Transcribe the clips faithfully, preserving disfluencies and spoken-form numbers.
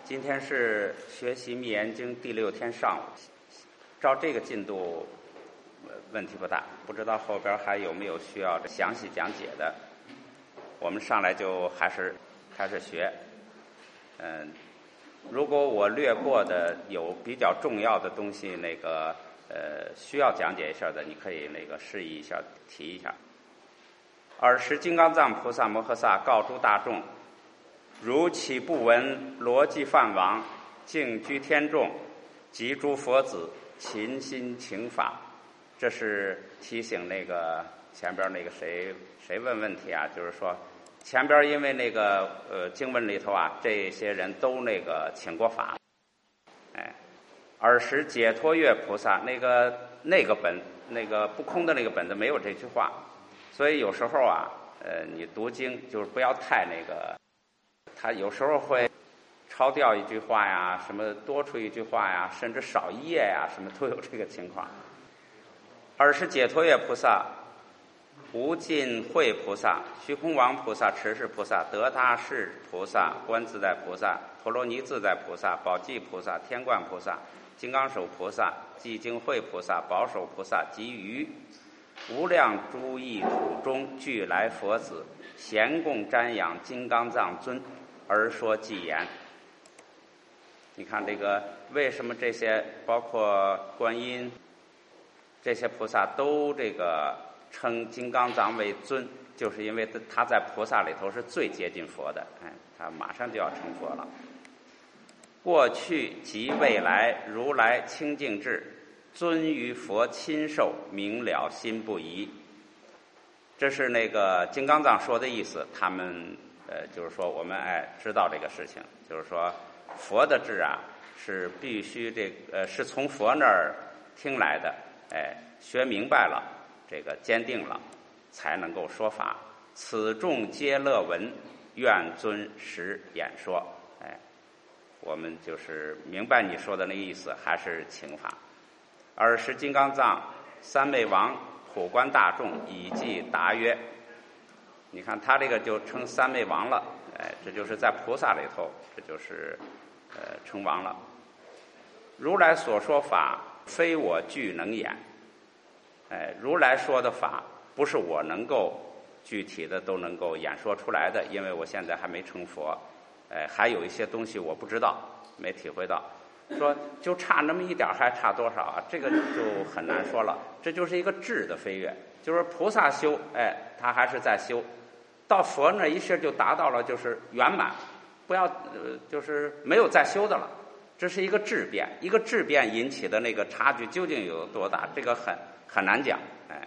今天是学习《密严经》第六天上午，照这个进度，问题不大。不知道后边还有没有需要详细讲解的？我们上来就还是开始学。嗯，如果我略过的有比较重要的东西，那个呃需要讲解一下的，你可以那个示意一下，提一下。尔时金刚藏菩萨摩诃萨告诸大众：如岂不闻罗辑梵王净居天众及诸佛子勤心请法？这是提醒那个前边那个谁谁问问题啊？就是说前边因为那个呃经文里头啊，这些人都那个请过法，哎，尔时解脱月菩萨那个那个本那个不空的那个本子没有这句话，所以有时候啊，呃，你读经就是不要太那个。他有时候会抄掉一句话呀，什么多出一句话呀，甚至少一页呀，什么都有这个情况。尔时解脱月菩萨、无尽慧菩萨、虚空王菩萨、持世菩萨、得他世菩萨、观自在菩萨、陀罗尼自在菩萨、宝济菩萨、天冠菩萨、金刚手菩萨、寂静慧菩萨、宝手菩萨及于无量诸异土中俱来佛子，咸共瞻仰金刚藏尊，而说偈言。你看这个为什么这些包括观音这些菩萨都这个称金刚藏为尊，就是因为他在菩萨里头是最接近佛的，哎，他马上就要成佛了。过去及未来，如来清净智，尊于佛亲受，明了心不疑。这是那个金刚藏说的意思。他们呃，就是说我们哎知道这个事情，就是说佛的智啊是必须这呃是从佛那儿听来的，哎，学明白了，这个坚定了，才能够说法。此众皆乐闻，愿尊实演说。哎，我们就是明白你说的那意思，还是请法。尔时金刚藏三昧王普观大众，以记答曰。你看他这个就称三昧王了，哎，这就是在菩萨里头，这就是呃称王了。如来所说法，非我具能演。哎，如来说的法，不是我能够具体的都能够演说出来的，因为我现在还没成佛，哎，还有一些东西我不知道，没体会到。说就差那么一点，还差多少啊？这个就很难说了。这就是一个质的飞跃，就是菩萨修，哎，他还是在修，到佛那一下就达到了，就是圆满，不要呃，就是没有再修的了。这是一个质变，一个质变引起的那个差距究竟有多大？这个很很难讲，哎。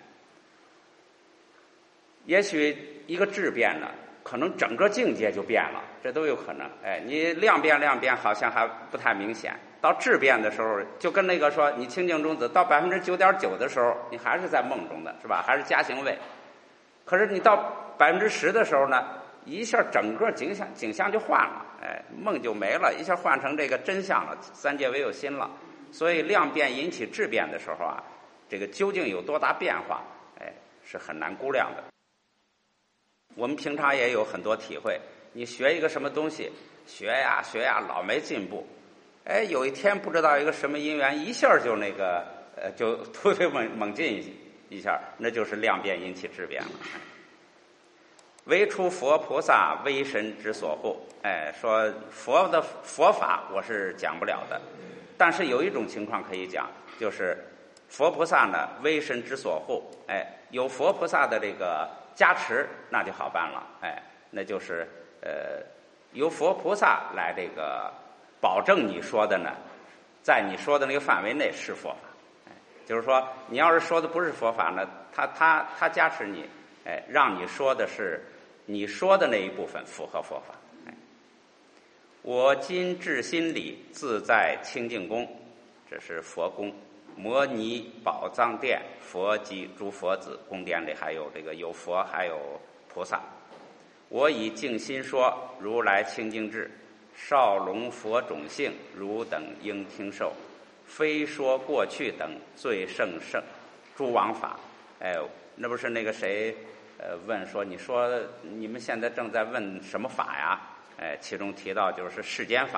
也许一个质变呢，可能整个境界就变了，这都有可能。哎，你量变量变好像还不太明显。到质变的时候，就跟那个说你清净中子到百分之九点九的时候，你还是在梦中的，是吧？还是加行位。可是你到百分之十的时候呢，一下整个景象景象就换了，哎，梦就没了，一下换成这个真相了，三界唯有心了。所以量变引起质变的时候啊，这个究竟有多大变化，哎，是很难估量的。我们平常也有很多体会，你学一个什么东西，学呀学呀，老没进步。哎，有一天不知道一个什么因缘，一下就那个呃，就突飞猛猛进一下，那就是量变引起质变了。唯出佛菩萨威神之所护。哎，说佛的佛法我是讲不了的，但是有一种情况可以讲，就是佛菩萨呢威神之所护。哎，有佛菩萨的这个加持，那就好办了。哎，那就是呃，由佛菩萨来这个保证你说的呢，在你说的那个范围内是佛法。哎，就是说你要是说的不是佛法呢，他他他加持你，哎，让你说的是你说的那一部分符合佛法。哎，我今至心里自在清净宫，这是佛宫。摩尼宝藏殿，佛及诸佛子，宫殿里还有这个有佛还有菩萨。我以净心说，如来清净智，少龙佛种性，汝等应听受，非说过去等最胜胜诸王法。哎，那不是那个谁呃问说，你说你们现在正在问什么法呀？哎，其中提到就是世间法。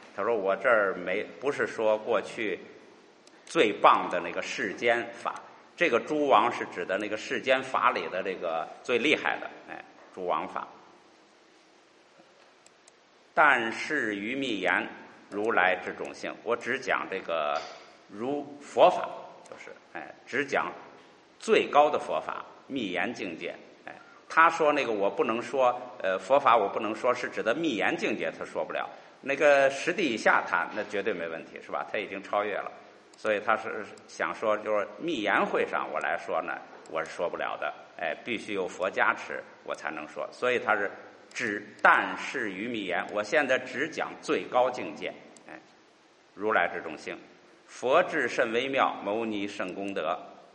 他说我这儿没不是说过去最棒的那个世间法，这个诸王是指的那个世间法里的这个最厉害的，哎，诸王法。但是于密言，如来之种性，我只讲这个如佛法，就是哎，只讲最高的佛法，密言境界。哎，他说那个我不能说，呃，佛法我不能说，是指的密言境界，他说不了。那个十地以下他那绝对没问题，是吧？他已经超越了，所以他是想说，就是密言会上我来说呢，我是说不了的。哎，必须有佛加持，我才能说。所以他是只但是于密言，我现在只讲最高境界。哎，如来之种性，佛智甚微妙，牟尼甚功德。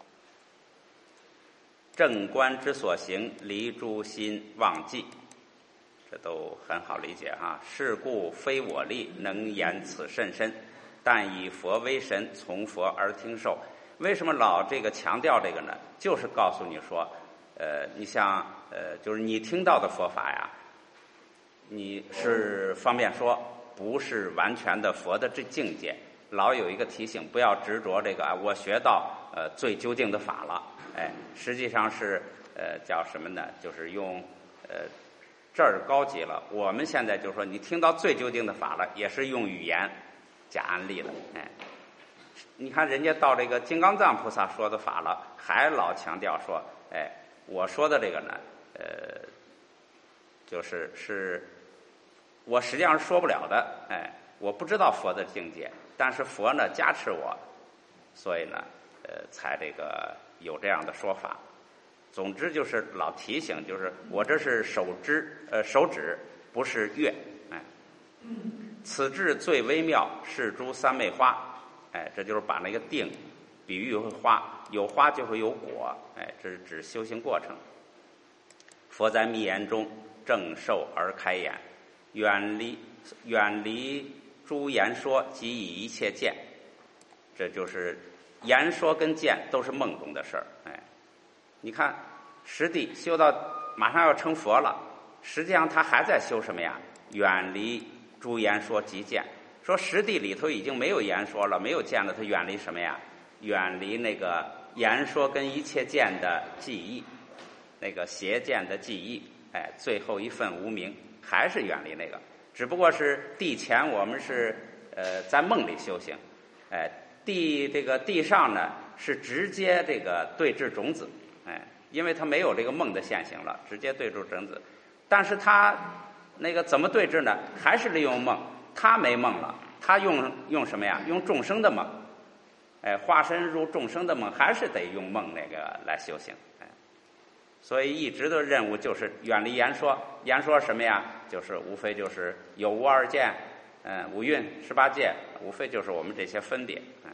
正观之所行，离诸心忘记，这都很好理解哈。是故非我力能言此甚深，但以佛为神，从佛而听受。为什么老这个强调这个呢？就是告诉你说，呃，你像呃，就是你听到的佛法呀，你是方便说，不是完全的佛的这境界。老有一个提醒，不要执着这个啊，我学到呃最究竟的法了。哎，实际上是呃叫什么呢？就是用呃这儿高级了。我们现在就是说，你听到最究竟的法了，也是用语言加安利了。哎，你看人家到这个金刚藏菩萨说的法了，还老强调说，哎，我说的这个呢，呃，就是是我实际上是说不了的。哎，我不知道佛的境界，但是佛呢加持我，所以呢，呃，才这个有这样的说法。总之就是老提醒，就是我这是手指，呃，手指不是月。哎，此智最微妙，是诸三昧花。哎，这就是把那个定比喻为花，有花就会有果。哎，这是指修行过程。佛在密言中正受而开眼，远离远离诸言说，即以一切见。这就是言说跟见都是梦中的事儿。哎，你看实地修到马上要成佛了，实际上他还在修什么呀？远离诸言说即见。说实地里头已经没有言说了，没有见了，他远离什么呀？远离那个言说跟一切见的记忆，那个邪见的记忆。哎，最后一份无明，还是远离那个。只不过是地前我们是呃在梦里修行，哎，地这个地上呢是直接这个对治种子。哎，因为他没有这个梦的现行了，直接对治种子。但是他那个怎么对治呢？还是利用梦。他没梦了，他用用什么呀？用众生的梦。哎，化身入众生的梦，还是得用梦那个来修行。哎，所以一直的任务就是远离言说。言说什么呀？就是无非就是有无二见，嗯，五蕴十八界，无非就是我们这些分别。嗯，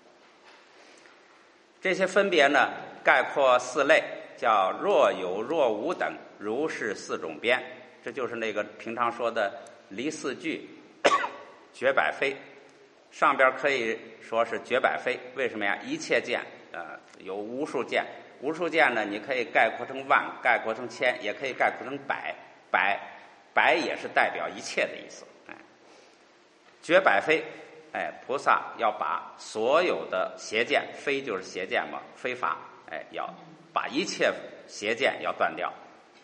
这些分别呢，概括四类，叫若有若无等，如是四种边。这就是那个平常说的离四句。绝百非，上边可以说是绝百非，为什么呀？一切见，呃，有无数见，无数见呢，你可以概括成万，概括成千，也可以概括成百，百，百也是代表一切的意思。哎，绝百非，哎，菩萨要把所有的邪见，非就是邪见嘛，非法，哎，要把一切邪见要断掉。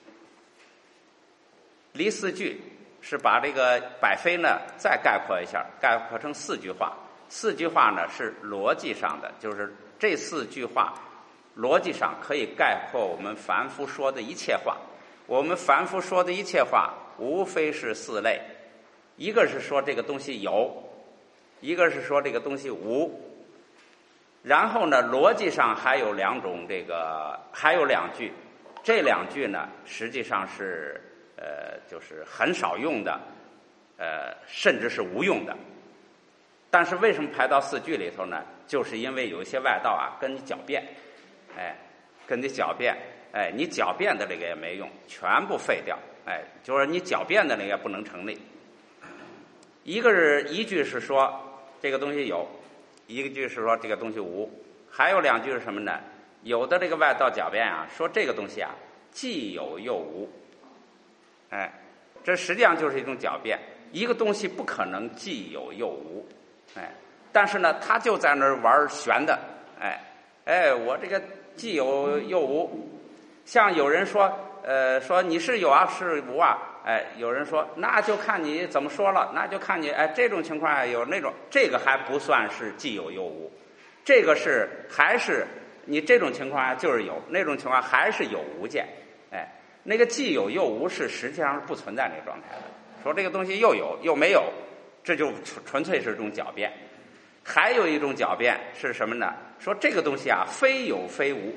离四句。是把这个百非呢再概括一下，概括成四句话。四句话呢是逻辑上的，就是这四句话逻辑上可以概括我们凡夫说的一切话。我们凡夫说的一切话无非是四类，一个是说这个东西有，一个是说这个东西无，然后呢逻辑上还有两种，这个还有两句，这两句呢实际上是呃，就是很少用的，呃，甚至是无用的。但是为什么排到四句里头呢？就是因为有一些外道啊，跟你狡辩，哎，跟你狡辩，哎，你狡辩的这个也没用，全部废掉，哎，就是你狡辩的那个也不能成立。一个是一句是说这个东西有，一个句是说这个东西无，还有两句是什么呢？有的这个外道狡辩啊，说这个东西啊，既有又无。哎，这实际上就是一种狡辩。 一个东西不可能既有又无，哎，但是呢，他就在那儿玩玄的，哎哎，我这个既有又无。像有人说，呃，说你是有啊，是无啊，哎，有人说那就看你怎么说了，那就看你，哎，这种情况下有那种，这个还不算是既有又无，这个是还是你这种情况下就是有，那种情况还是有无见，哎，那个既有又无是实际上是不存在那个状态的。说这个东西又有又没有，这就纯粹是一种狡辩。还有一种狡辩是什么呢？说这个东西啊，非有非无。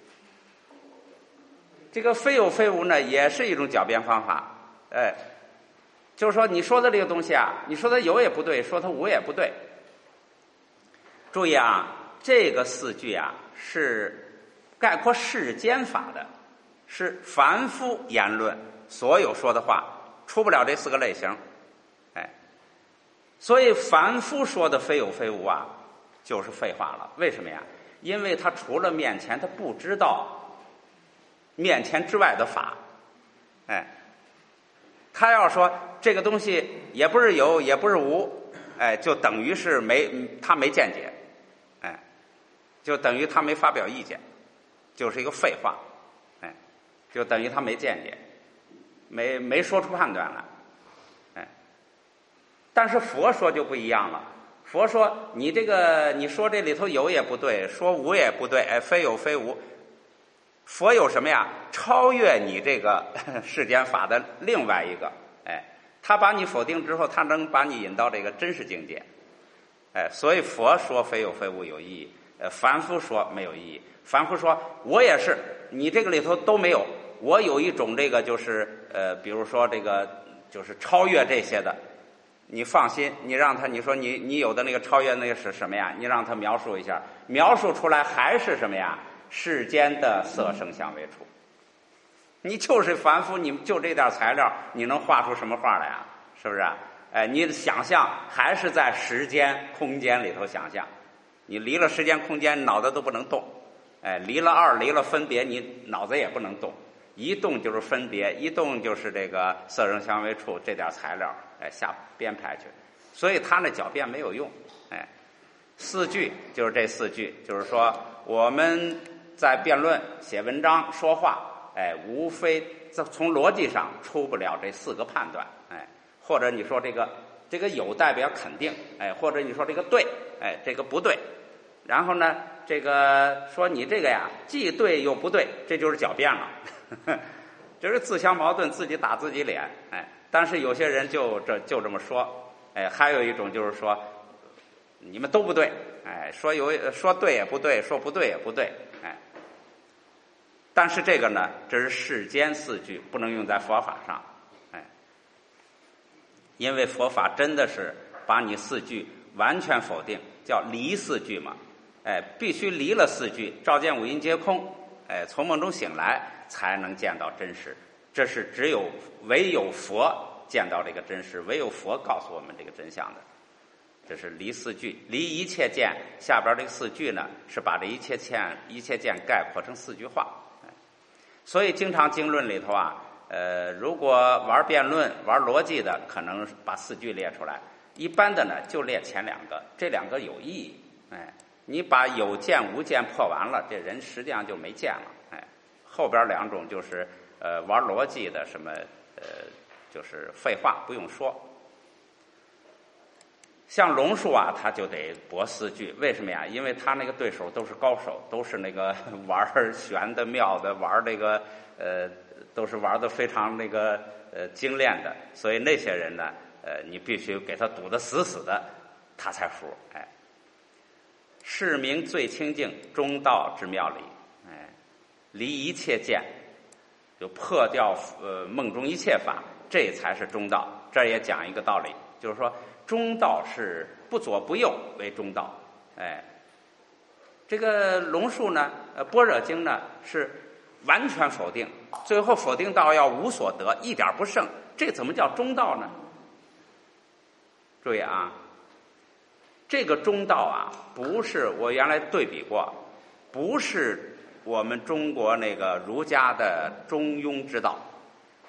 这个非有非无呢，也是一种狡辩方法。哎，就是说你说的这个东西啊，你说它有也不对，说它无也不对。注意啊，这个四句啊是概括世间法的，是凡夫言论所有说的话，出不了这四个类型。哎，所以凡夫说的非有非无啊，就是废话了。为什么呀？因为他除了面前，他不知道面前之外的法。哎，他要说这个东西也不是有也不是无，哎，就等于是没他没见解，哎，就等于他没发表意见，就是一个废话，哎，就等于他没见解，没没说出判断来，哎，但是佛说就不一样了。佛说你这个你说这里头有也不对，说无也不对，哎，非有非无。佛有什么呀？超越你这个世间法的另外一个，哎，他把你否定之后，他能把你引到这个真实境界，哎，所以佛说非有非无有意义，呃，凡夫说没有意义。凡夫说我也是，你这个里头都没有，我有一种这个就是呃，比如说这个就是超越这些的，你放心，你让他你说你你有的那个超越那个是什么呀？你让他描述一下，描述出来还是什么呀？世间的色声香味触，你就是凡夫，你就这点材料，你能画出什么画来啊？是不是？哎，你的想象还是在时间空间里头想象，你离了时间空间，脑袋都不能动。哎，离了二，离了分别，你脑子也不能动。一动就是分别，一动就是这个色声香味触这点材料，哎，下编排去。所以他那狡辩没有用。哎，四句就是这四句，就是说我们在辩论、写文章、说话，哎，无非从逻辑上出不了这四个判断，哎，或者你说这个这个有代表肯定，哎，或者你说这个对，哎，这个不对，然后呢，这个说你这个呀，既对又不对，这就是狡辩了，这是自相矛盾，自己打自己脸，哎，但是有些人就这就这么说，哎，还有一种就是说你们都不对，哎，说有说对也不对，说不对也不对，哎。但是这个呢，这是世间四句，不能用在佛法上，哎，因为佛法真的是把你四句完全否定，叫离四句嘛，哎，必须离了四句，照见五阴皆空，哎，从梦中醒来才能见到真实，这是只有唯有佛见到这个真实，唯有佛告诉我们这个真相的。这是离四句，离一切见，下边这个四句呢，是把这一切见一切见概括成四句话。所以经常经论里头啊，呃，如果玩辩论、玩逻辑的，可能把四句列出来；一般的呢，就列前两个，这两个有意义。哎，你把有见无见破完了，这人实际上就没见了。哎，后边两种就是呃玩逻辑的，什么呃就是废话不用说。像龙树啊，他就得驳四句，为什么呀？因为他那个对手都是高手，都是那个玩玄的、妙的，玩这个呃，都是玩的非常那个呃精炼的，所以那些人呢，呃，你必须给他堵得死死的，他才服。哎，是名最清净中道之妙理，哎，离一切见，就破掉呃梦中一切法，这才是中道。这也讲一个道理，就是说。中道是不左不右为中道，哎，这个龙树呢，呃，般若经呢是完全否定，最后否定到要无所得，一点不剩，这怎么叫中道呢？注意啊，这个中道啊，不是我原来对比过，不是我们中国那个儒家的中庸之道，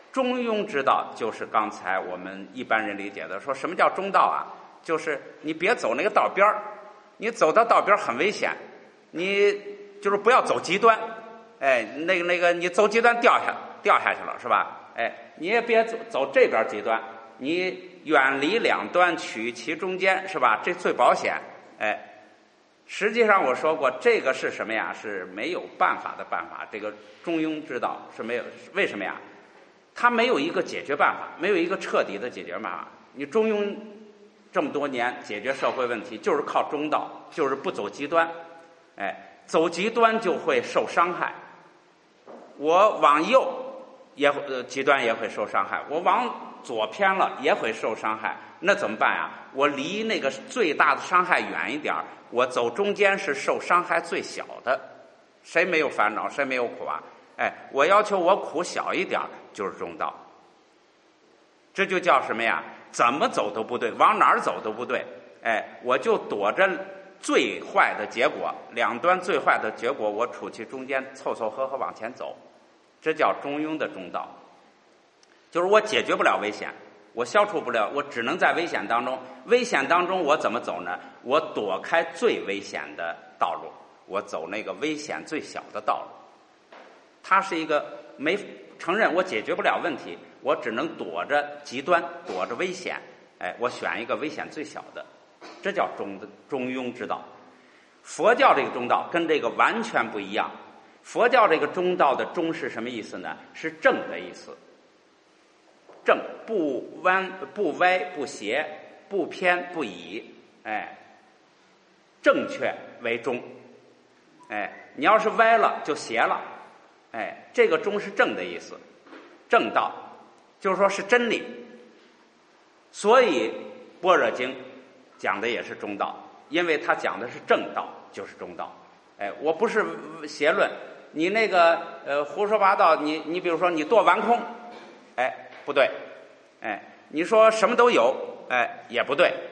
中庸之道就是刚才我们一般人理解的，说什么叫中道啊？就是你别走那个道边儿，你走到道边儿很危险，你就是不要走极端，哎，那个那个你走极端掉下掉下去了是吧？哎，你也别走走这边极端，你远离两端，取其中间是吧？这最保险。哎，实际上我说过，这个是什么呀？是没有办法的办法。这个中庸之道是没有，为什么呀？它没有一个解决办法，没有一个彻底的解决办法。你中庸这么多年解决社会问题，就是靠中道，就是不走极端。哎，走极端就会受伤害。我往右也会、呃、极端也会受伤害，我往左偏了也会受伤害。那怎么办呀？我离那个最大的伤害远一点，我走中间是受伤害最小的。谁没有烦恼，谁没有苦啊？哎，我要求我苦小一点，就是中道。这就叫什么呀？怎么走都不对，往哪儿走都不对。哎，我就躲着最坏的结果，两端最坏的结果，我处其中间，凑凑合合往前走。这叫中庸的中道。就是我解决不了危险，我消除不了，我只能在危险当中。危险当中我怎么走呢？我躲开最危险的道路，我走那个危险最小的道路。它是一个没承认我解决不了问题，我只能躲着极端，躲着危险。哎，我选一个危险最小的，这叫中的中庸之道。佛教这个中道跟这个完全不一样。佛教这个中道的中是什么意思呢？是正的意思。正，不弯不歪不斜，不偏不倚，哎，正确为中。哎，你要是歪了就邪了。哎，这个中是正的意思，正道就是说是真理。所以般若经讲的也是中道，因为它讲的是正道，就是中道。哎，我不是邪论，你那个呃胡说八道，你你比如说你堕完空，哎不对，哎你说什么都有，哎也不对。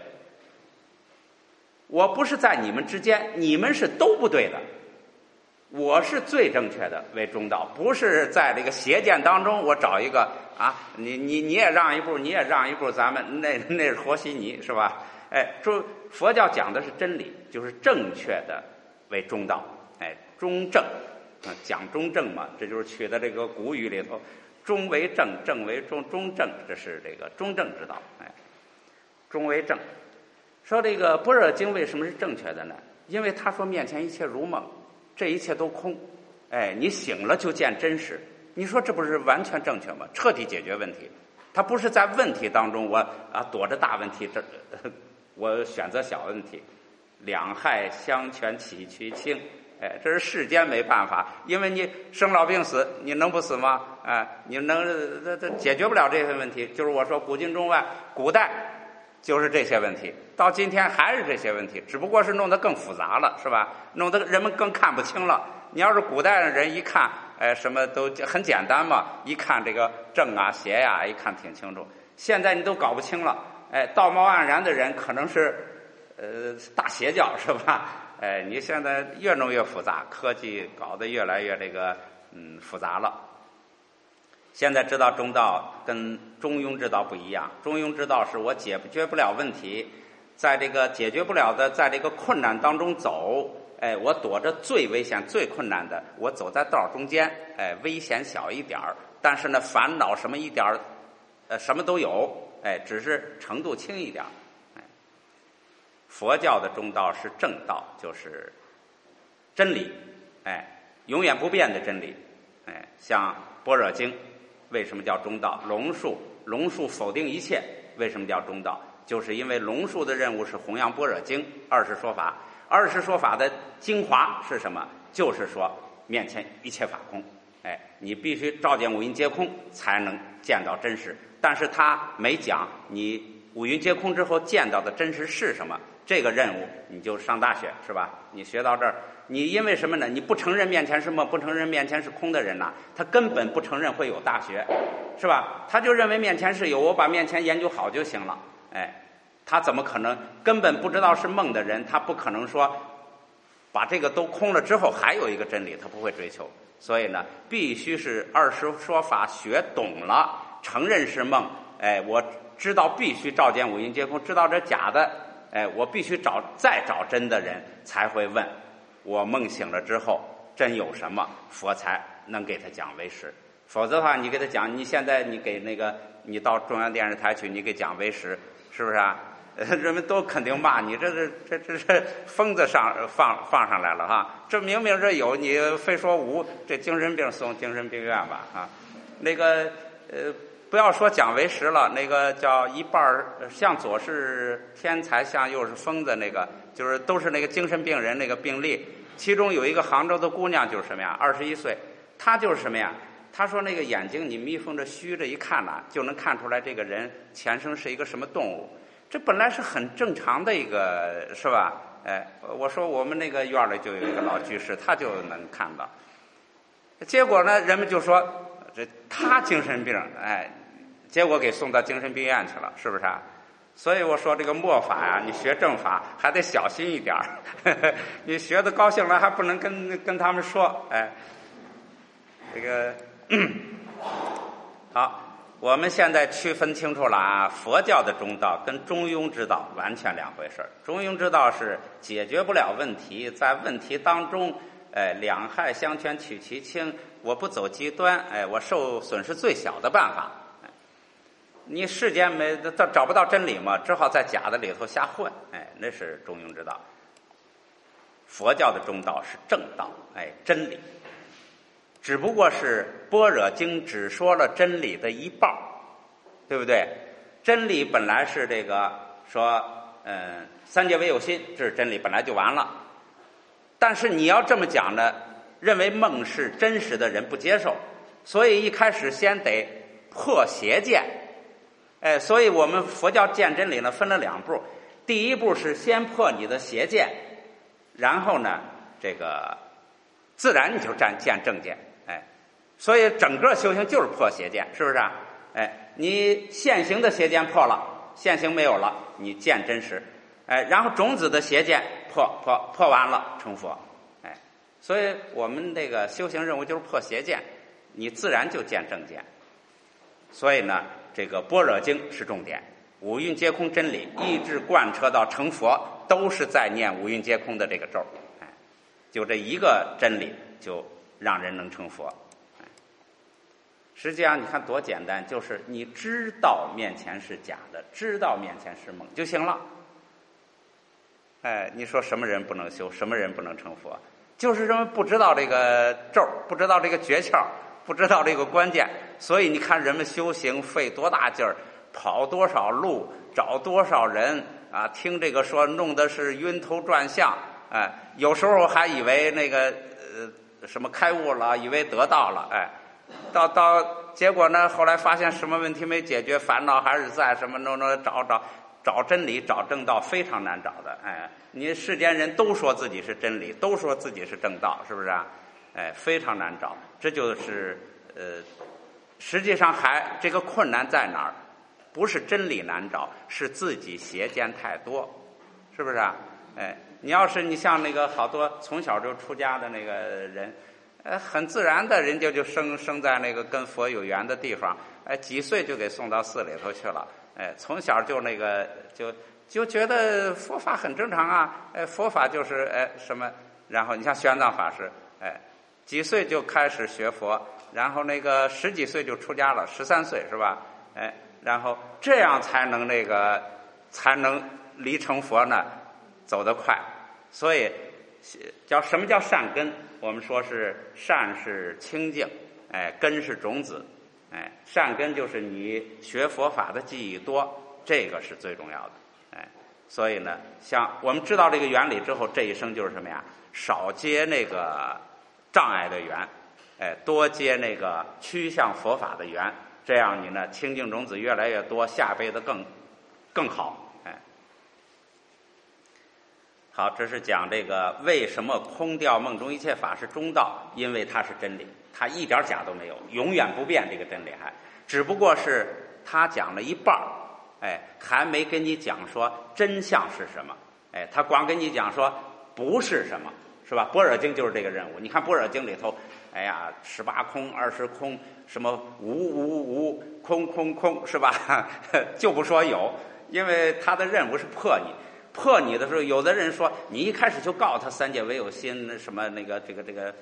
我不是在你们之间，你们是都不对的。我是最正确的为中道，不是在这个邪见当中我找一个啊，你你你也让一步，你也让一步，咱们那那是和稀泥是吧？哎，说佛教讲的是真理，就是正确的为中道，哎，中正，啊，讲中正嘛，这就是取的这个古语里头，中为正，正为中，中正，这是这个中正之道，哎，中为正。说这个般若经为什么是正确的呢？因为他说面前一切如梦。这一切都空，哎，你醒了就见真实。你说这不是完全正确吗？彻底解决问题。他不是在问题当中我啊躲着大问题，这我选择小问题，两害相权取其轻。哎，这是世间没办法，因为你生老病死，你能不死吗？哎，你能这这解决不了这些问题。就是我说古今中外，古代就是这些问题，到今天还是这些问题，只不过是弄得更复杂了，是吧？弄得人们更看不清了。你要是古代的人一看，哎，什么都很简单嘛，一看这个正啊邪呀、啊，一看挺清楚。现在你都搞不清了，哎，道貌岸然的人可能是呃大邪教，是吧？哎，你现在越弄越复杂，科技搞得越来越这个嗯复杂了。现在知道中道跟中庸之道不一样，中庸之道是我解决不了问题，在这个解决不了的，在这个困难当中走，哎，我躲着最危险、最困难的，我走在道中间，哎，危险小一点儿，但是呢，烦恼什么一点儿，呃，什么都有，哎，只是程度轻一点。哎，佛教的中道是正道，就是真理，哎，永远不变的真理，哎，像般若经。为什么叫中道？龙树，龙树否定一切，为什么叫中道？就是因为龙树的任务是弘扬般若经，二十说法。二十说法的精华是什么？就是说面前一切法空，哎，你必须照见五蕴皆空，才能见到真实。但是他没讲你五蕴皆空之后见到的真实是什么。这个任务你就上大学是吧？你学到这儿，你因为什么呢？你不承认面前是梦，不承认面前是空的人呐、啊，他根本不承认会有大学，是吧？他就认为面前是有，我把面前研究好就行了。哎，他怎么可能根本不知道是梦的人？他不可能说把这个都空了之后还有一个真理，他不会追求。所以呢，必须是二十说法学懂了， 承认是梦，哎，我知道必须照见五蕴皆空，知道这假的，哎，我必须找再找真的人才会问，我梦醒了之后真有什么，佛才能给他讲唯识。否则的话，你给他讲，你现在你给那个你到中央电视台去，你给讲唯识，是不是啊？人们都肯定骂你，这是这这这疯子上放放上来了哈！这明明这有，你非说无，这精神病送精神病院吧啊！那个呃，不要说讲唯识了，那个叫一半儿向左是天才，向右是疯子，那个就是都是那个精神病人那个病例。其中有一个杭州的姑娘就是什么呀？二十一岁，她就是什么呀？她说那个眼睛你眯缝着虚着一看呐、啊，就能看出来这个人前生是一个什么动物。这本来是很正常的一个，是吧？哎，我说我们那个院里就有一个老居士，他就能看到。结果呢，人们就说这他精神病，哎，结果给送到精神病院去了，是不是啊？所以我说这个末法呀、啊，你学正法还得小心一点儿，你学的高兴了还不能跟跟他们说，哎，这个好。我们现在区分清楚了啊，佛教的中道跟中庸之道完全两回事。中庸之道是解决不了问题，在问题当中，哎，两害相权取其轻，我不走极端，哎，我受损失最小的办法。哎、你世间没找不到真理嘛，只好在假的里头瞎混，哎，那是中庸之道。佛教的中道是正道，哎，真理。只不过是般若经只说了真理的一半，对不对？真理本来是这个说，嗯，三界唯有心，这是真理，本来就完了。但是你要这么讲呢，认为梦是真实的人不接受，所以一开始先得破邪见。哎，所以我们佛教见真理呢分了两步，第一步是先破你的邪见，然后呢，这个自然你就见见正见。哎，所以整个修行就是破邪见，是不是啊？哎，你现行的邪见破了，现行没有了，你见真实。哎，然后种子的邪见破破破完了，成佛。哎，所以我们这个修行任务就是破邪见，你自然就见正见。所以呢，这个般若经是重点，五蕴皆空真理一直贯彻到成佛，都是在念五蕴皆空的这个咒。哎，就这一个真理就让人能成佛。实际上你看多简单，就是你知道面前是假的，知道面前是梦就行了。哎，你说什么人不能修，什么人不能成佛？就是人们不知道这个咒，不知道这个诀窍，不知道这个关键。所以你看人们修行费多大劲儿，跑多少路，找多少人啊，听这个说弄的是晕头转向。哎，有时候还以为那个呃什么开悟了，以为得到了，哎，到到结果呢，后来发现什么问题没解决，烦恼还是在，什么弄弄找找找真理，找正道非常难找的。哎，你世间人都说自己是真理，都说自己是正道，是不是啊？哎，非常难找。这就是呃，实际上还这个困难在哪儿？不是真理难找，是自己邪见太多，是不是啊？哎，你要是你像那个好多从小就出家的那个人，呃，很自然的人家就生生在那个跟佛有缘的地方，哎，几岁就给送到寺里头去了，哎，从小就那个就就觉得佛法很正常啊，哎，佛法就是哎什么，然后你像玄奘法师，哎，几岁就开始学佛，然后那个十几岁就出家了，十三岁是吧？哎，然后这样才能那个才能离成佛呢走得快。所以叫什么叫善根？我们说是善是清净，哎，根是种子，哎，善根就是你学佛法的记忆多，这个是最重要的，哎，所以呢，像我们知道这个原理之后，这一生就是什么呀？少结那个障碍的缘，哎，多结那个趋向佛法的缘，这样你呢清净种子越来越多，下辈子更更好。好，这是讲这个为什么空掉梦中一切法是中道，因为它是真理，它一点假都没有，永远不变。这个真理还只不过是他讲了一半，哎，还没跟你讲说真相是什么，哎，他光跟你讲说不是什么，是吧？般若经就是这个任务。你看般若经里头哎呀，十八空、二十空，什么无无无，空空空，是吧？就不说有，因为他的任务是破你。破你的时候，有的人说你一开始就告诉他三界唯有心，什么那个这个这个，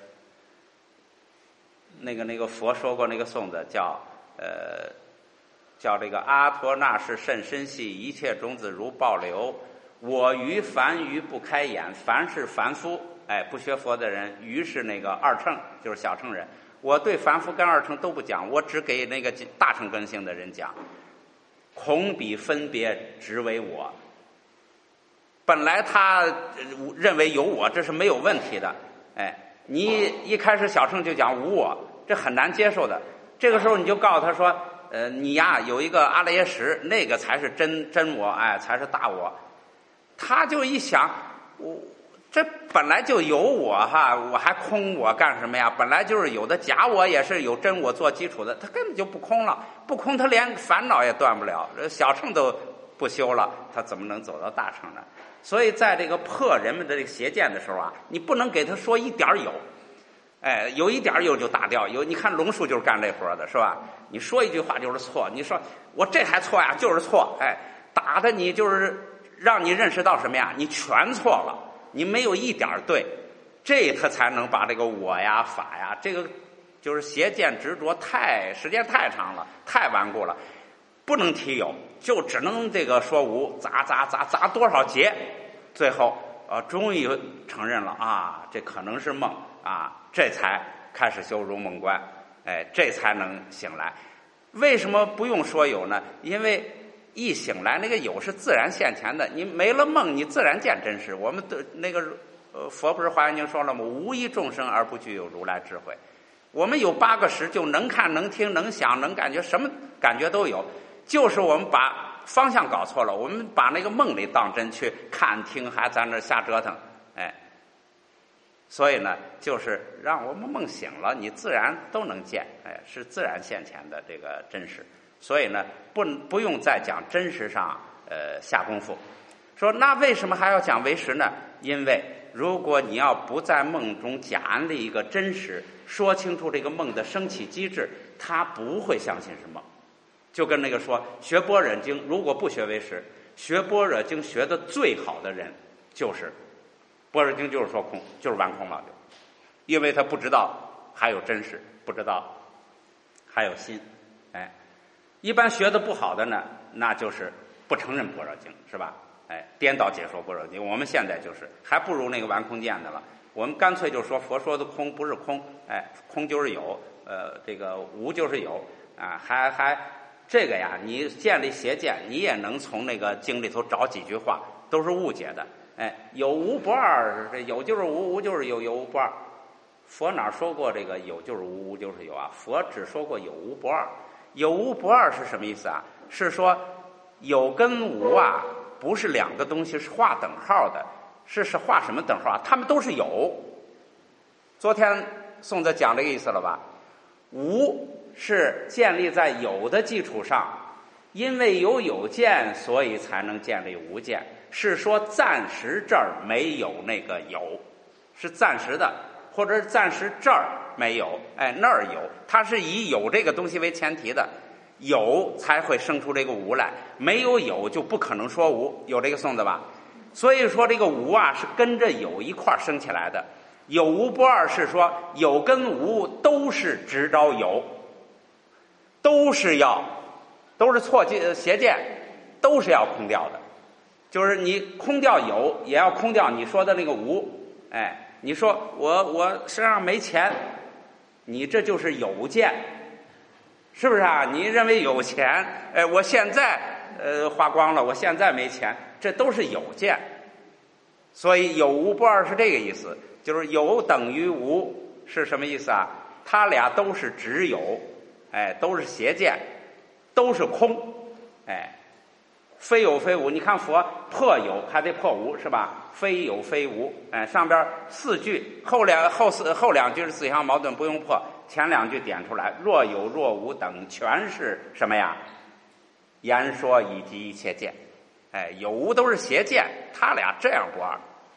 那个那个佛说过那个颂子叫呃。叫这个阿陀那是甚深细，一切种子如暴流。我于凡愚不开眼，凡是凡夫，哎，不学佛的人，愚是那个二乘，就是小乘人。我对凡夫跟二乘都不讲，我只给那个大乘根性的人讲。恐彼分别执为我，本来他认为有我，这是没有问题的。哎，你一开始小乘就讲无我，这很难接受的。这个时候你就告诉他说。呃，你呀有一个阿赖耶识，那个才是真真我，哎，才是大我。他就一想，我这本来就有我哈，我还空我干什么呀？本来就是有的，假我也是有真我做基础的，他根本就不空了，不空他连烦恼也断不了，小乘都不修了，他怎么能走到大乘呢？所以在这个破人们的这个邪见的时候啊，你不能给他说一点有。哎，有一点有就打掉，有你看龙树就是干这活的，是吧？你说一句话就是错，你说我这还错呀，就是错。哎，打的你就是让你认识到什么呀？你全错了，你没有一点对，这他才能把这个我呀、法呀，这个就是邪见执着太时间太长了，太顽固了，不能提有，就只能这个说无，砸砸砸砸多少劫，最后呃，终于承认了啊，这可能是梦啊。这才开始修如梦观，哎，这才能醒来。为什么不用说有呢？因为一醒来，那个有是自然现前的。你没了梦，你自然见真实。我们的那个呃，佛不是《华严经》说了吗？无一众生而不具有如来智慧。我们有八个识，就能看、能听、能想、能感觉，什么感觉都有。就是我们把方向搞错了，我们把那个梦里当真去看、听，还在那瞎折腾，哎。所以呢，就是让我们梦醒了，你自然都能见，哎，是自然现前的这个真实。所以呢，不不用再讲真实上呃下功夫。说那为什么还要讲为实呢？因为如果你要不在梦中假安立一个真实，说清楚这个梦的升起机制，他不会相信是梦。就跟那个说学般若经，如果不学为实，学般若经学的最好的人就是般若经就是说空，就是完空了，因为他不知道还有真实，不知道还有心。哎，一般学的不好的呢，那就是不承认般若经，是吧？哎，颠倒解说般若经。我们现在就是还不如那个完空见的了。我们干脆就说佛说的空不是空，哎，空就是有，呃，这个无就是有啊，还还这个呀，你建立邪见，你也能从那个经里头找几句话，都是误解的。哎，有无不二，这有就是无，无就是有，有无不二。佛哪说过这个有就是无，无就是有啊？佛只说过有无不二。有无不二是什么意思啊？是说有跟无啊，不是两个东西是画等号的，是是画什么等号啊？他们都是有。昨天宋子讲这个意思了吧？无是建立在有的基础上，因为有有见，所以才能建立无见。是说暂时这儿没有那个有，是暂时的，或者是暂时这儿没有，哎，那儿有，它是以有这个东西为前提的，有才会生出这个无来，没有有就不可能说无，有这个颂子吧？所以说这个无啊是跟着有一块生起来的，有无不二是说有跟无都是直着有，都是要，都是错见邪见，都是要空掉的。就是你空掉有，也要空掉你说的那个无。哎，你说我我身上没钱，你这就是有见，是不是啊？你认为有钱，哎，我现在呃花光了，我现在没钱，这都是有见。所以有无不二是这个意思，就是有等于无是什么意思啊？它俩都是只有，哎，都是邪见，都是空，哎。非有非无，你看佛破有还得破无，是吧？非有非无，哎，上边四句后两后四后两句是自相矛盾，不用破，前两句点出来，若有若无等全是什么呀？言说以及一切见，哎，有无都是邪见，他俩这样不二。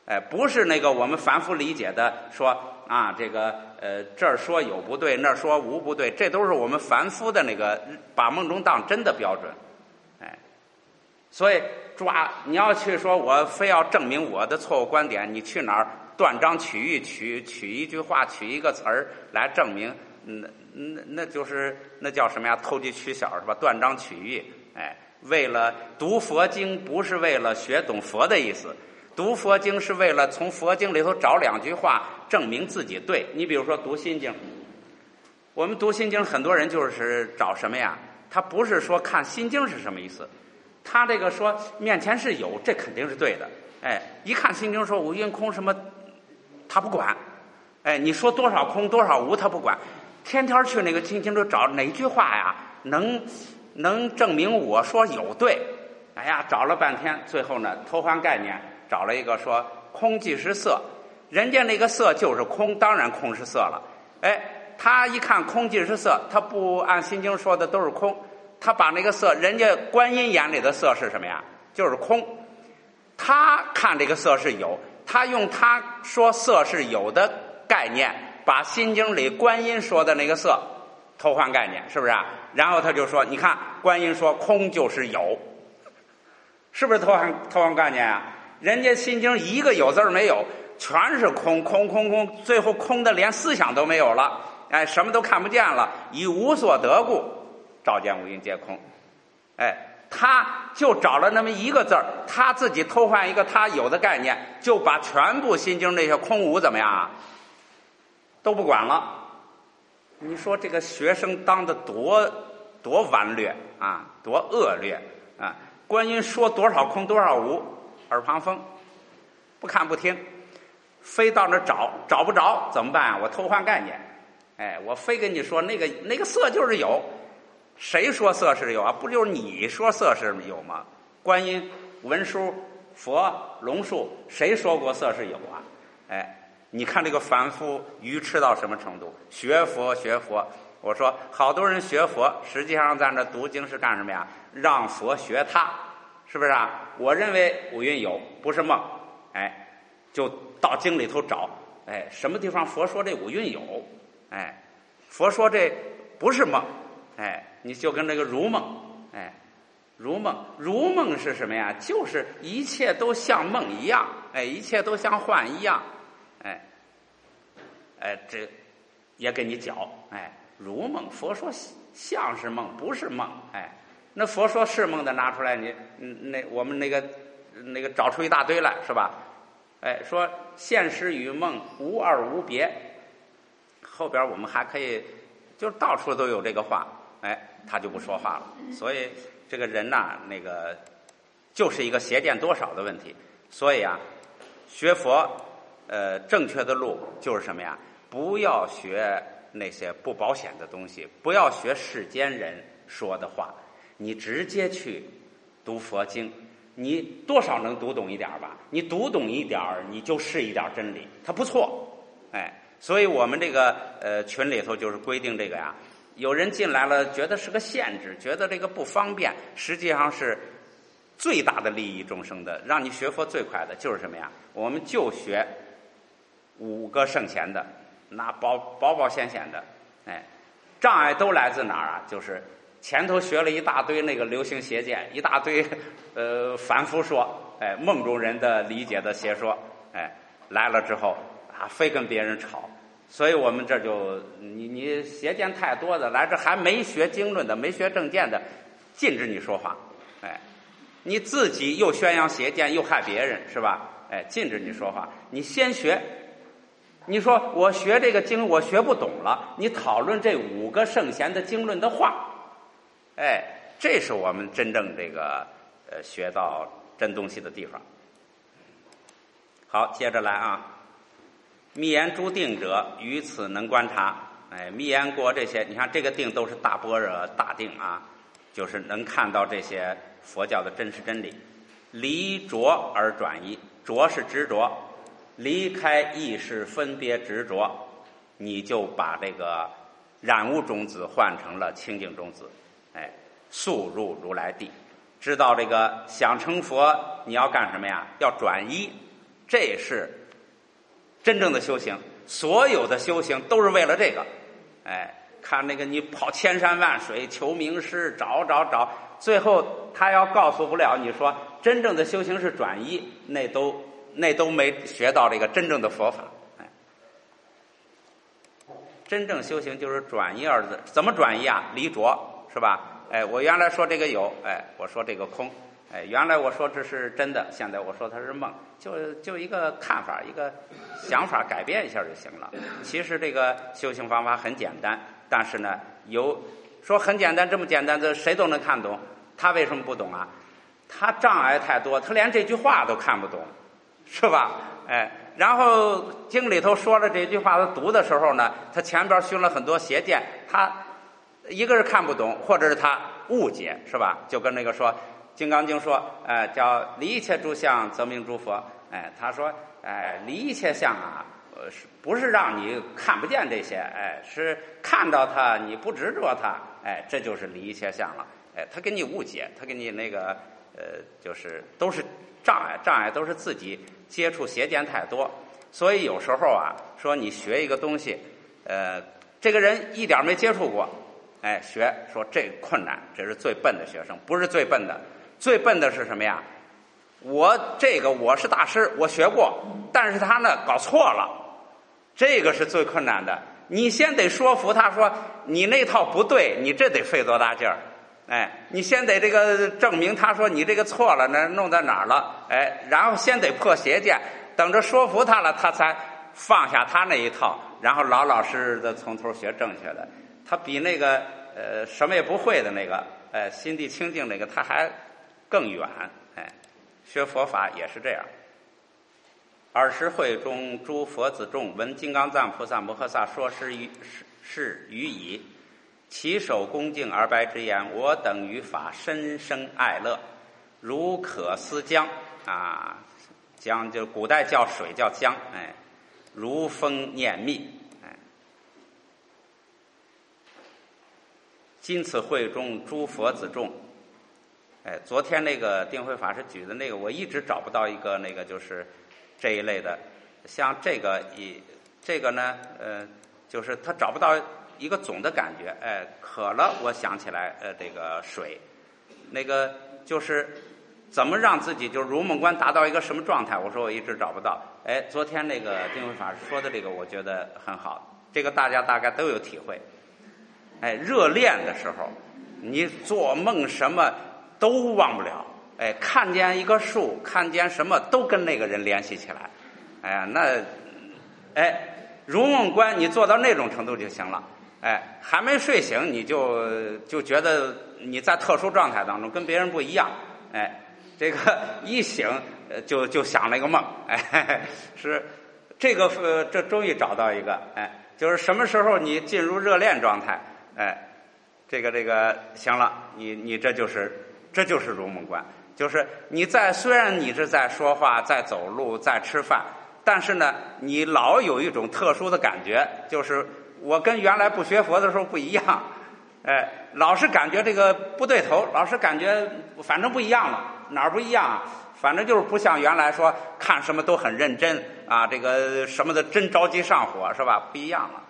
哎，不是那个我们凡夫理解的说啊，这个呃这儿说有不对，那儿说无不对，这都是我们凡夫的那个把孟中当真的标准。哎，所以抓你要去说我非要证明我的错误观点，你去哪儿断章取义，取取一句话，取一个词儿来证明，那那那就是那叫什么呀？投机取巧是吧？断章取义。哎，为了读佛经，不是为了学懂佛的意思。读佛经是为了从佛经里头找两句话证明自己对。你比如说读心经，我们读心经很多人就是找什么呀？他不是说看心经是什么意思，他这个说面前是有，这肯定是对的。哎，一看心经说无因空什么，他不管。哎，你说多少空多少无他不管，天天去那个心经都找哪句话呀能能证明我说有对。哎呀，找了半天，最后呢偷换概念，找了一个说空即是色，人家那个色就是空，当然空是色了。哎，他一看空即是色，他不按心经说的都是空，他把那个色，人家观音眼里的色是什么呀？就是空。他看这个色是有，他用他说色是有的概念，把心经里观音说的那个色偷换概念，是不是啊？然后他就说，你看观音说空就是有，是不是偷换偷换概念啊？人家心经一个有字儿没有，全是空空空空，最后空的连思想都没有了，哎，什么都看不见了，以无所得故，照见五蕴皆空。哎，他就找了那么一个字儿，他自己偷换一个他有的概念，就把全部心经那些空无怎么样啊，都不管了。你说这个学生当的多多顽劣啊，多恶劣啊！观音说多少空多少无，耳旁风，不看不听，非到那找，找不着怎么办啊？我偷换概念，哎，我非跟你说那个那个色就是有，谁说色是有啊？不就是你说色是有吗？观音、文殊、佛、龙树，谁说过色是有啊？哎。你看这个凡夫愚痴到什么程度？学佛学佛，我说好多人学佛，实际上在那读经是干什么呀？让佛学他，是不是啊？我认为五蕴有，不是梦，哎，就到经里头找，哎，什么地方佛说这五蕴有？哎，佛说这不是梦，哎，你就跟这个如梦，哎，如梦，如梦是什么呀？就是一切都像梦一样，哎，一切都像幻一样。哎，哎，这也给你搅，哎，如梦。佛说像是梦，不是梦，哎，那佛说是梦的拿出来，你那我们那个那个找出一大堆来，是吧？哎，说现实与梦无二无别，后边我们还可以，就是到处都有这个话，哎，他就不说话了。所以这个人呐，那个就是一个邪见多少的问题。所以啊，学佛。呃，正确的路就是什么呀？不要学那些不保险的东西，不要学世间人说的话，你直接去读佛经，你多少能读懂一点吧？你读懂一点，你就是一点真理，它不错。哎，所以我们这个呃群里头就是规定这个呀，有人进来了，觉得是个限制，觉得这个不方便，实际上是最大的利益众生的，让你学佛最快的就是什么呀？我们就学。五个圣贤的，那保保保险险的，哎，障碍都来自哪儿啊？就是前头学了一大堆那个流行邪见，一大堆呃凡夫说，哎，梦中人的理解的邪说，哎，来了之后啊，非跟别人吵，所以我们这就你你邪见太多的，来这还没学经论的，没学正见的，禁止你说话，哎，你自己又宣扬邪见，又害别人，是吧？哎，禁止你说话，你先学。你说我学这个经我学不懂了，你讨论这五个圣贤的经论的话，哎，这是我们真正这个呃学到真东西的地方。好，接着来啊，密言诸定者，于此能观察。哎，密言国这些，你看这个定都是大般若大定啊，就是能看到这些佛教的真实真理。离着而转移，着是执着。离开意识分别执着，你就把这个染污种子换成了清净种子，哎，速入如来地。知道这个想成佛，你要干什么呀？要转依， 这是真正的修行。所有的修行都是为了这个。哎，看那个你跑千山万水求名师，找找找，最后他要告诉不了你说真正的修行是转移，那都那都没学到这个真正的佛法。哎，真正修行就是转移二字。怎么转移啊？离着，是吧？哎，我原来说这个有，哎，我说这个空，哎，原来我说这是真的，现在我说它是梦，就就一个看法，一个想法改变一下就行了。其实这个修行方法很简单，但是呢，有说很简单，这么简单的谁都能看懂，他为什么不懂啊？他障碍太多，他连这句话都看不懂，是吧？哎，然后经里头说了这句话，他读的时候呢，他前边熏了很多邪见，他一个是看不懂，或者是他误解，是吧？就跟那个说《金刚经》说，呃，叫离一切诸相，则名诸佛。哎，他说，哎，离一切相啊，呃，是不是让你看不见这些？哎，是看到它，你不执着它，哎，这就是离一切相了。哎，他给你误解，他给你那个，呃，就是都是障碍，障碍都是自己接触邪见太多。所以有时候啊，说你学一个东西，呃，这个人一点没接触过。哎，学说这困难，这是最笨的学生，不是最笨的，最笨的是什么呀？我这个我是大师，我学过，但是他呢搞错了，这个是最困难的。你先得说服他说你那套不对，你这得费多大劲儿？哎，你先得这个证明他说你这个错了，那弄在哪儿了？哎，然后先得破邪见，等着说服他了，他才放下他那一套，然后老老实实的从头学正确的。他比那个呃什么也不会的那个，呃心地清净那个他还更远。哎，学佛法也是这样。尔时会中诸佛子众闻金刚藏菩萨摩诃萨说是于是于已，其手恭敬而白之言：我等于法深生爱乐，如可思江啊，江就古代叫水叫江，哎，如风念蜜。今此会中诸佛子众，哎，昨天那个定慧法师举的那个，我一直找不到一个那个就是这一类的，像这个一这个呢，呃，就是他找不到一个总的感觉，哎，渴了，我想起来，呃，这个水，那个就是怎么让自己就是如梦观达到一个什么状态？我说我一直找不到，哎，昨天那个定慧法师说的这个，我觉得很好，这个大家大概都有体会。哎，热恋的时候，你做梦什么都忘不了。哎，看见一棵树，看见什么都跟那个人联系起来。哎呀，那，哎，如梦观你做到那种程度就行了。哎，还没睡醒你就就觉得你在特殊状态当中跟别人不一样。哎，这个一醒就就想那个梦。哎，是这个呃，这终于找到一个。哎，就是什么时候你进入热恋状态。哎，这个这个行了，你你这就是这就是如梦观，就是你在虽然你是在说话、在走路、在吃饭，但是呢，你老有一种特殊的感觉，就是我跟原来不学佛的时候不一样，哎，老是感觉这个不对头，老是感觉反正不一样了，哪儿不一样啊？反正就是不像原来说看什么都很认真啊，这个什么的真着急上火是吧？不一样了。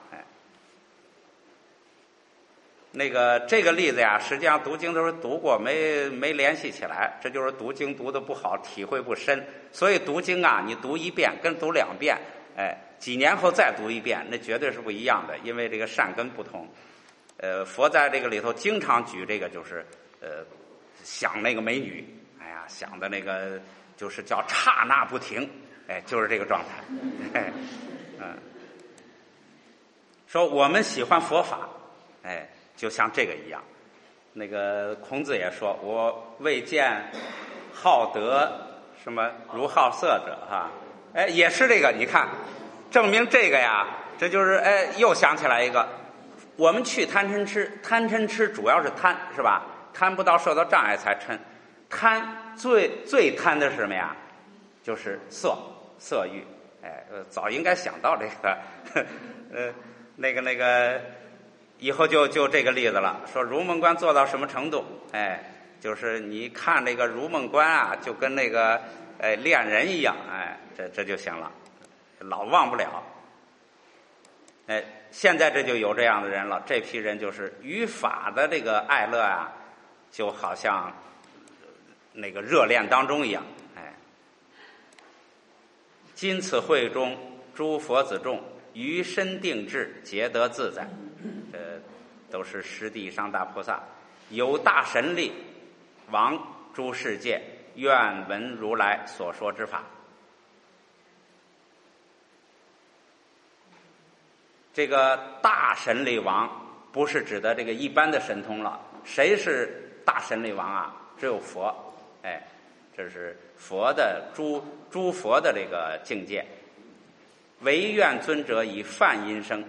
那个这个例子呀，实际上读经都是读过，没没联系起来，这就是读经读的不好，体会不深。所以读经啊，你读一遍跟读两遍，哎，几年后再读一遍，那绝对是不一样的，因为这个善根不同。呃，佛在这个里头经常举这个，就是呃，想那个美女，哎呀，想的那个就是叫刹那不停，哎，就是这个状态。哎，嗯，说我们喜欢佛法，哎。就像这个一样，那个孔子也说：“我未见好德什么如好色者。”哈，哎，也是这个。你看，证明这个呀，这就是哎，又想起来一个。我们去贪嗔痴，贪嗔痴主要是贪，是吧？贪不到受到障碍才嗔。贪最最贪的是什么呀？就是色色欲。哎，早应该想到这个，呃，那个那个。以后就就这个例子了，说如梦观做到什么程度？哎，就是你看这个如梦观啊，就跟那个哎恋人一样，哎，这这就行了，老忘不了。哎，现在这就有这样的人了，这批人就是与法的这个爱乐啊，就好像那个热恋当中一样。哎，今此会中，诸佛子众于身定志，皆得自在。这都是十地上大菩萨，有大神力，王诸世界，愿闻如来所说之法。这个大神力王不是指的这个一般的神通了，谁是大神力王啊？只有佛。哎，这是佛的诸诸佛的这个境界。唯愿尊者以梵音声，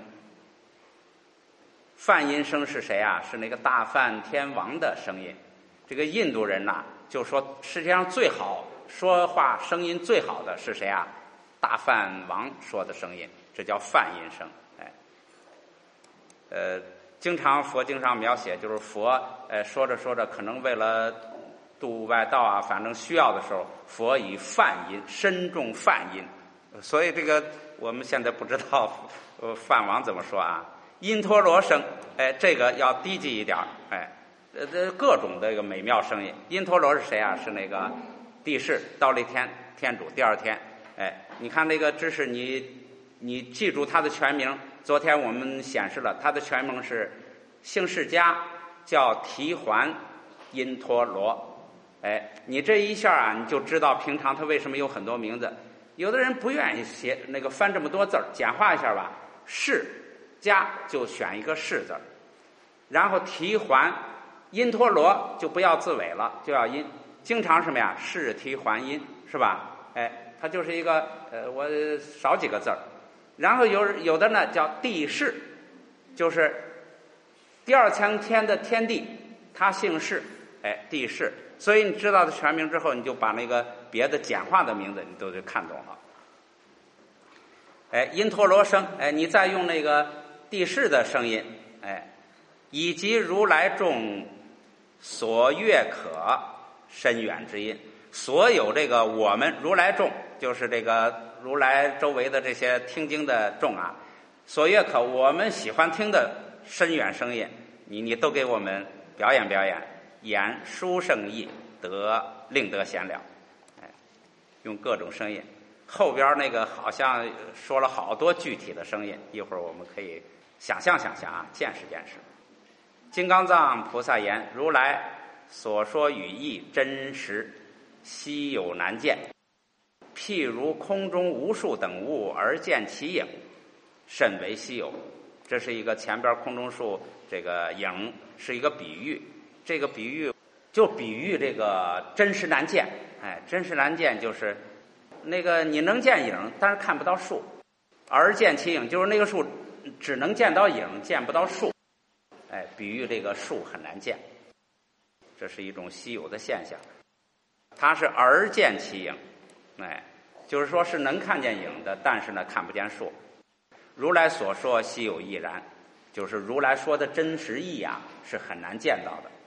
梵音声是谁啊？是那个大梵天王的声音。这个印度人呐、啊，就说世界上最好说话声音最好的是谁啊？大梵王说的声音，这叫梵音声。哎，呃，经常佛经上描写，就是佛呃说着说着，可能为了度外道啊，反正需要的时候，佛以梵音，深重梵音。所以这个我们现在不知道呃梵王怎么说啊？因陀罗声，哎，这个要低级一点，哎，呃，各种的一个美妙声音。因陀罗是谁啊？是那个帝释忉利天天主。第二天，哎，你看那个知识，你你记住他的全名。昨天我们显示了他的全名是姓释迦，叫提桓因陀罗。哎，你这一下啊，你就知道平常他为什么有很多名字。有的人不愿意写那个翻这么多字儿，简化一下吧。释迦就选一个释字，然后提桓因陀罗就不要字尾了，就要因。经常什么呀？释提桓因，是吧？哎，它就是一个呃，我少几个字儿。然后有有的呢叫帝释，就是第二层天的天帝，他姓释，哎，帝释。所以你知道他全名之后，你就把那个别的简化的名字你都就看懂了。哎，因陀罗声，哎，你再用那个帝释的声音，哎，以及如来众所悦可深远之音，所有这个我们如来众，就是这个如来周围的这些听经的众啊，所悦可我们喜欢听的深远声音，你你都给我们表演表演。言殊胜意，得令得闲了，哎，用各种声音。后边那个好像说了好多具体的声音，一会儿我们可以想象想象啊，见识见识。金刚藏菩萨言：如来所说语义真实，稀有难见。譬如空中无数等物而见其影，甚为稀有。这是一个前边空中树这个影是一个比喻。这个比喻就比喻这个真实难见，哎，真实难见就是那个你能见影，但是看不到树，而见其影，就是那个树只能见到影，见不到树，哎，比喻这个树很难见，这是一种稀有的现象。它是而见其影，哎，就是说是能看见影的，但是呢看不见树。如来所说稀有亦然，就是如来说的真实义啊，是很难见到的。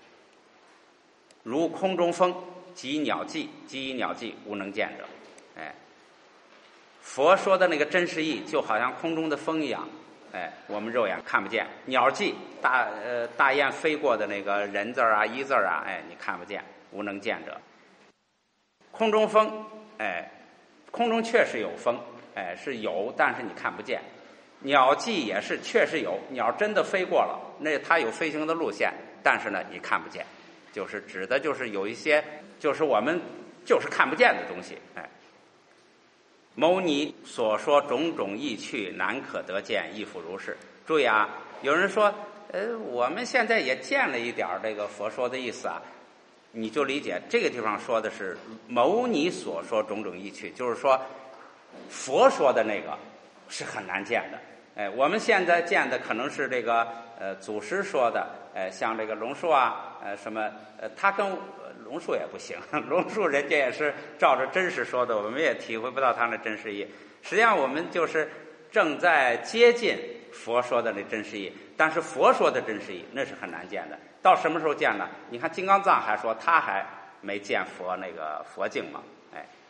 如空中风，即鸟迹，即鸟迹，无能见者。哎，佛说的那个真实义，就好像空中的风一样，哎，我们肉眼看不见。鸟迹，大呃大雁飞过的那个人字啊、一字啊，哎，你看不见，无能见者。空中风，哎，空中确实有风，哎，是有，但是你看不见。鸟迹也是确实有，鸟真的飞过了，那它有飞行的路线，但是呢，你看不见。就是指的就是有一些就是我们就是看不见的东西。哎，牟尼所说种种意趣难可得见，亦复如是。注意啊，有人说呃我们现在也见了一点这个佛说的意思啊，你就理解这个地方说的是牟尼所说种种意趣，就是说佛说的那个是很难见的。哎，我们现在见的可能是这个呃祖师说的，呃像这个龙树啊，呃什么呃他跟龙树也不行，龙树人家也是照着真实说的，我们也体会不到他的真实意。实际上我们就是正在接近佛说的那真实意，但是佛说的真实意那是很难见的。到什么时候见呢？你看金刚藏还说他还没见佛那个佛境嘛，哎，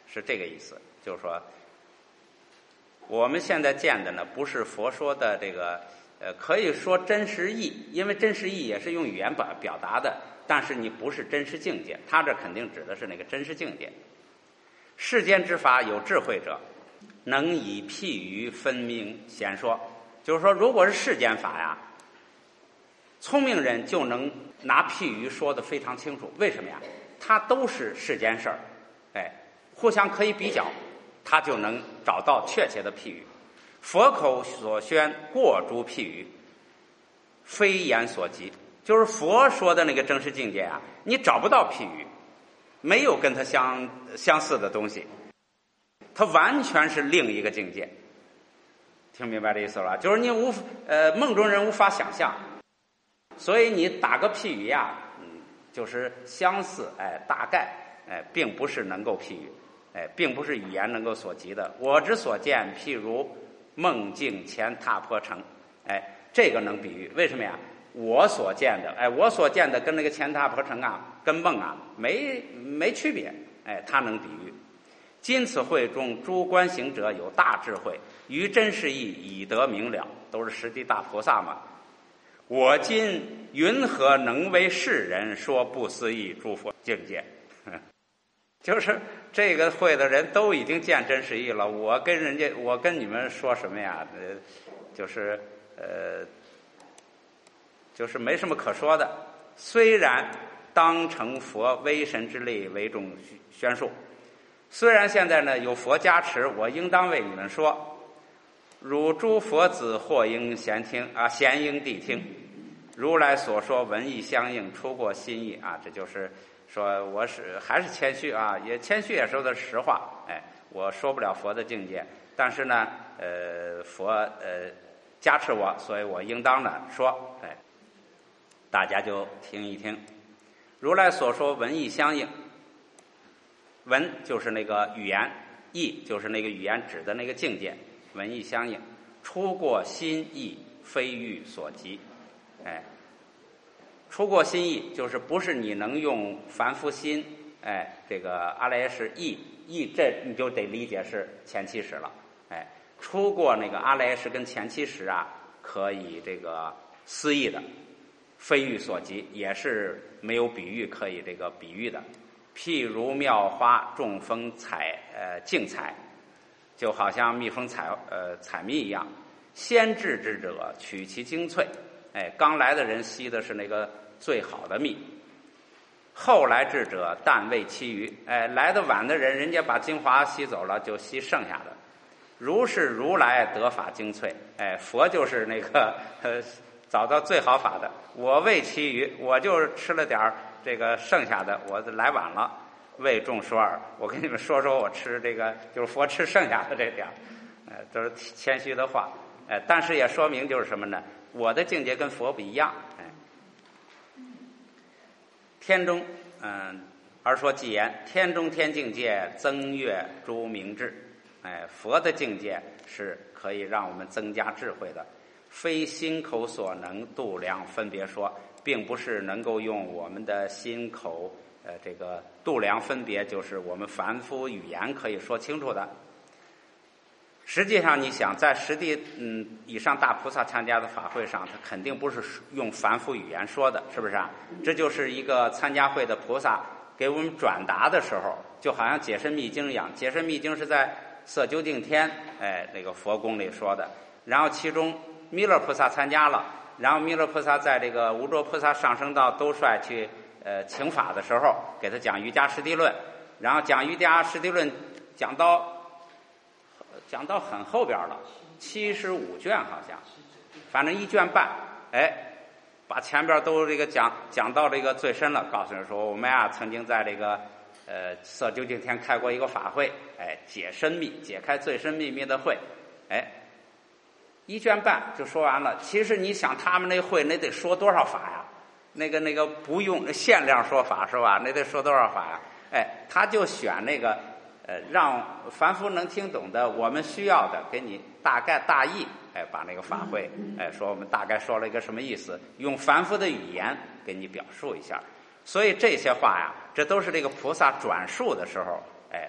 是这个意思。就是说，我们现在见的呢，不是佛说的这个，呃，可以说真实义，因为真实义也是用语言表表达的，但是你不是真实境界，他这肯定指的是那个真实境界。世间之法，有智慧者，能以譬喻分明显说。就是说，如果是世间法呀，聪明人就能拿譬喻说得非常清楚。为什么呀？它都是世间事儿，哎，互相可以比较，他就能找到确切的譬喻。佛口所宣过诸譬喻，非言所及。就是佛说的那个真实境界啊，你找不到譬喻，没有跟它相相似的东西，它完全是另一个境界。听明白这意思了？就是你无呃梦中人无法想象，所以你打个譬喻呀，嗯，就是相似，哎，大概，哎，并不是能够譬喻，哎，并不是语言能够所及的。我之所见，譬如梦境前踏坡城，哎，这个能比喻。为什么呀？我所见的，哎，我所见的跟那个前踏坡城啊，跟梦啊没没区别，哎，它能比喻。今此会中诸观行者有大智慧，于真实义已得明了，都是十地大菩萨嘛。我今云何能为世人说不思议诸佛境界？就是这个会的人都已经见真实义了，我跟人家，我跟你们说什么呀？呃，就是呃，就是没什么可说的。虽然当成佛威神之力为众宣述，虽然现在呢有佛加持，我应当为你们说，汝诸佛子或应闲听啊，闲应谛听。如来所说文义相应，出过心意啊，这就是说我是还是谦虚啊，也谦虚也说的实话。哎，我说不了佛的境界，但是呢，呃，佛呃加持我，所以我应当的说，哎，大家就听一听。如来所说文义相应，文就是那个语言，义就是那个语言指的那个境界，文义相应，出过心意，非欲所及。哎，出过心意就是不是你能用凡夫心，哎，这个阿赖耶识意意，这你就得理解是前七识了。哎，出过那个阿赖耶识跟前七识啊，可以这个思议的，非欲所及，也是没有比喻可以这个比喻的。譬如妙花众蜂采呃竞采，就好像蜜蜂采呃采蜜一样。先至之者取其精粹，哎，刚来的人吸的是那个最好的蜜，后来至者但为其余，哎，来的晚的人，人家把精华吸走了，就吸剩下的。如是如来得法精粹，哎，佛就是那个呃找到最好法的，我为其余，我就吃了点儿这个剩下的，我来晚了，为众说耳。我跟你们说说我吃这个，就是佛吃剩下的这点儿，呃，都是谦虚的话，哎，但是也说明就是什么呢？我的境界跟佛不一样，哎。天中，嗯，而说偈言：天中天境界，增悦诸明智。哎，佛的境界是可以让我们增加智慧的，非心口所能度量分别说，并不是能够用我们的心口，呃，这个度量分别，就是我们凡夫语言可以说清楚的。实际上，你想在十地嗯以上大菩萨参加的法会上，他肯定不是用凡夫语言说的，是不是啊？这就是一个参加会的菩萨给我们转达的时候，就好像解深密经一样。解深密经是在色究竟天，哎，那个佛宫里说的。然后其中弥勒菩萨参加了，然后弥勒菩萨在这个无着菩萨上升到兜率去呃请法的时候，给他讲瑜伽师地论，然后讲瑜伽师地论讲到。讲到很后边了，七十五卷好像，反正一卷半，哎，把前边都这个讲讲到这个最深了，告诉人说我们啊曾经在这个呃色究竟天开过一个法会，哎，解深密，解开最深秘密的会，哎，一卷半就说完了。其实你想他们那会那得说多少法呀？那个那个不用限量说法是吧？那得说多少法呀？哎，他就选那个。呃，让凡夫能听懂的，我们需要的，给你大概大意，哎，把那个法会，哎，说我们大概说了一个什么意思，用凡夫的语言给你表述一下。所以这些话呀，这都是这个菩萨转述的时候，哎，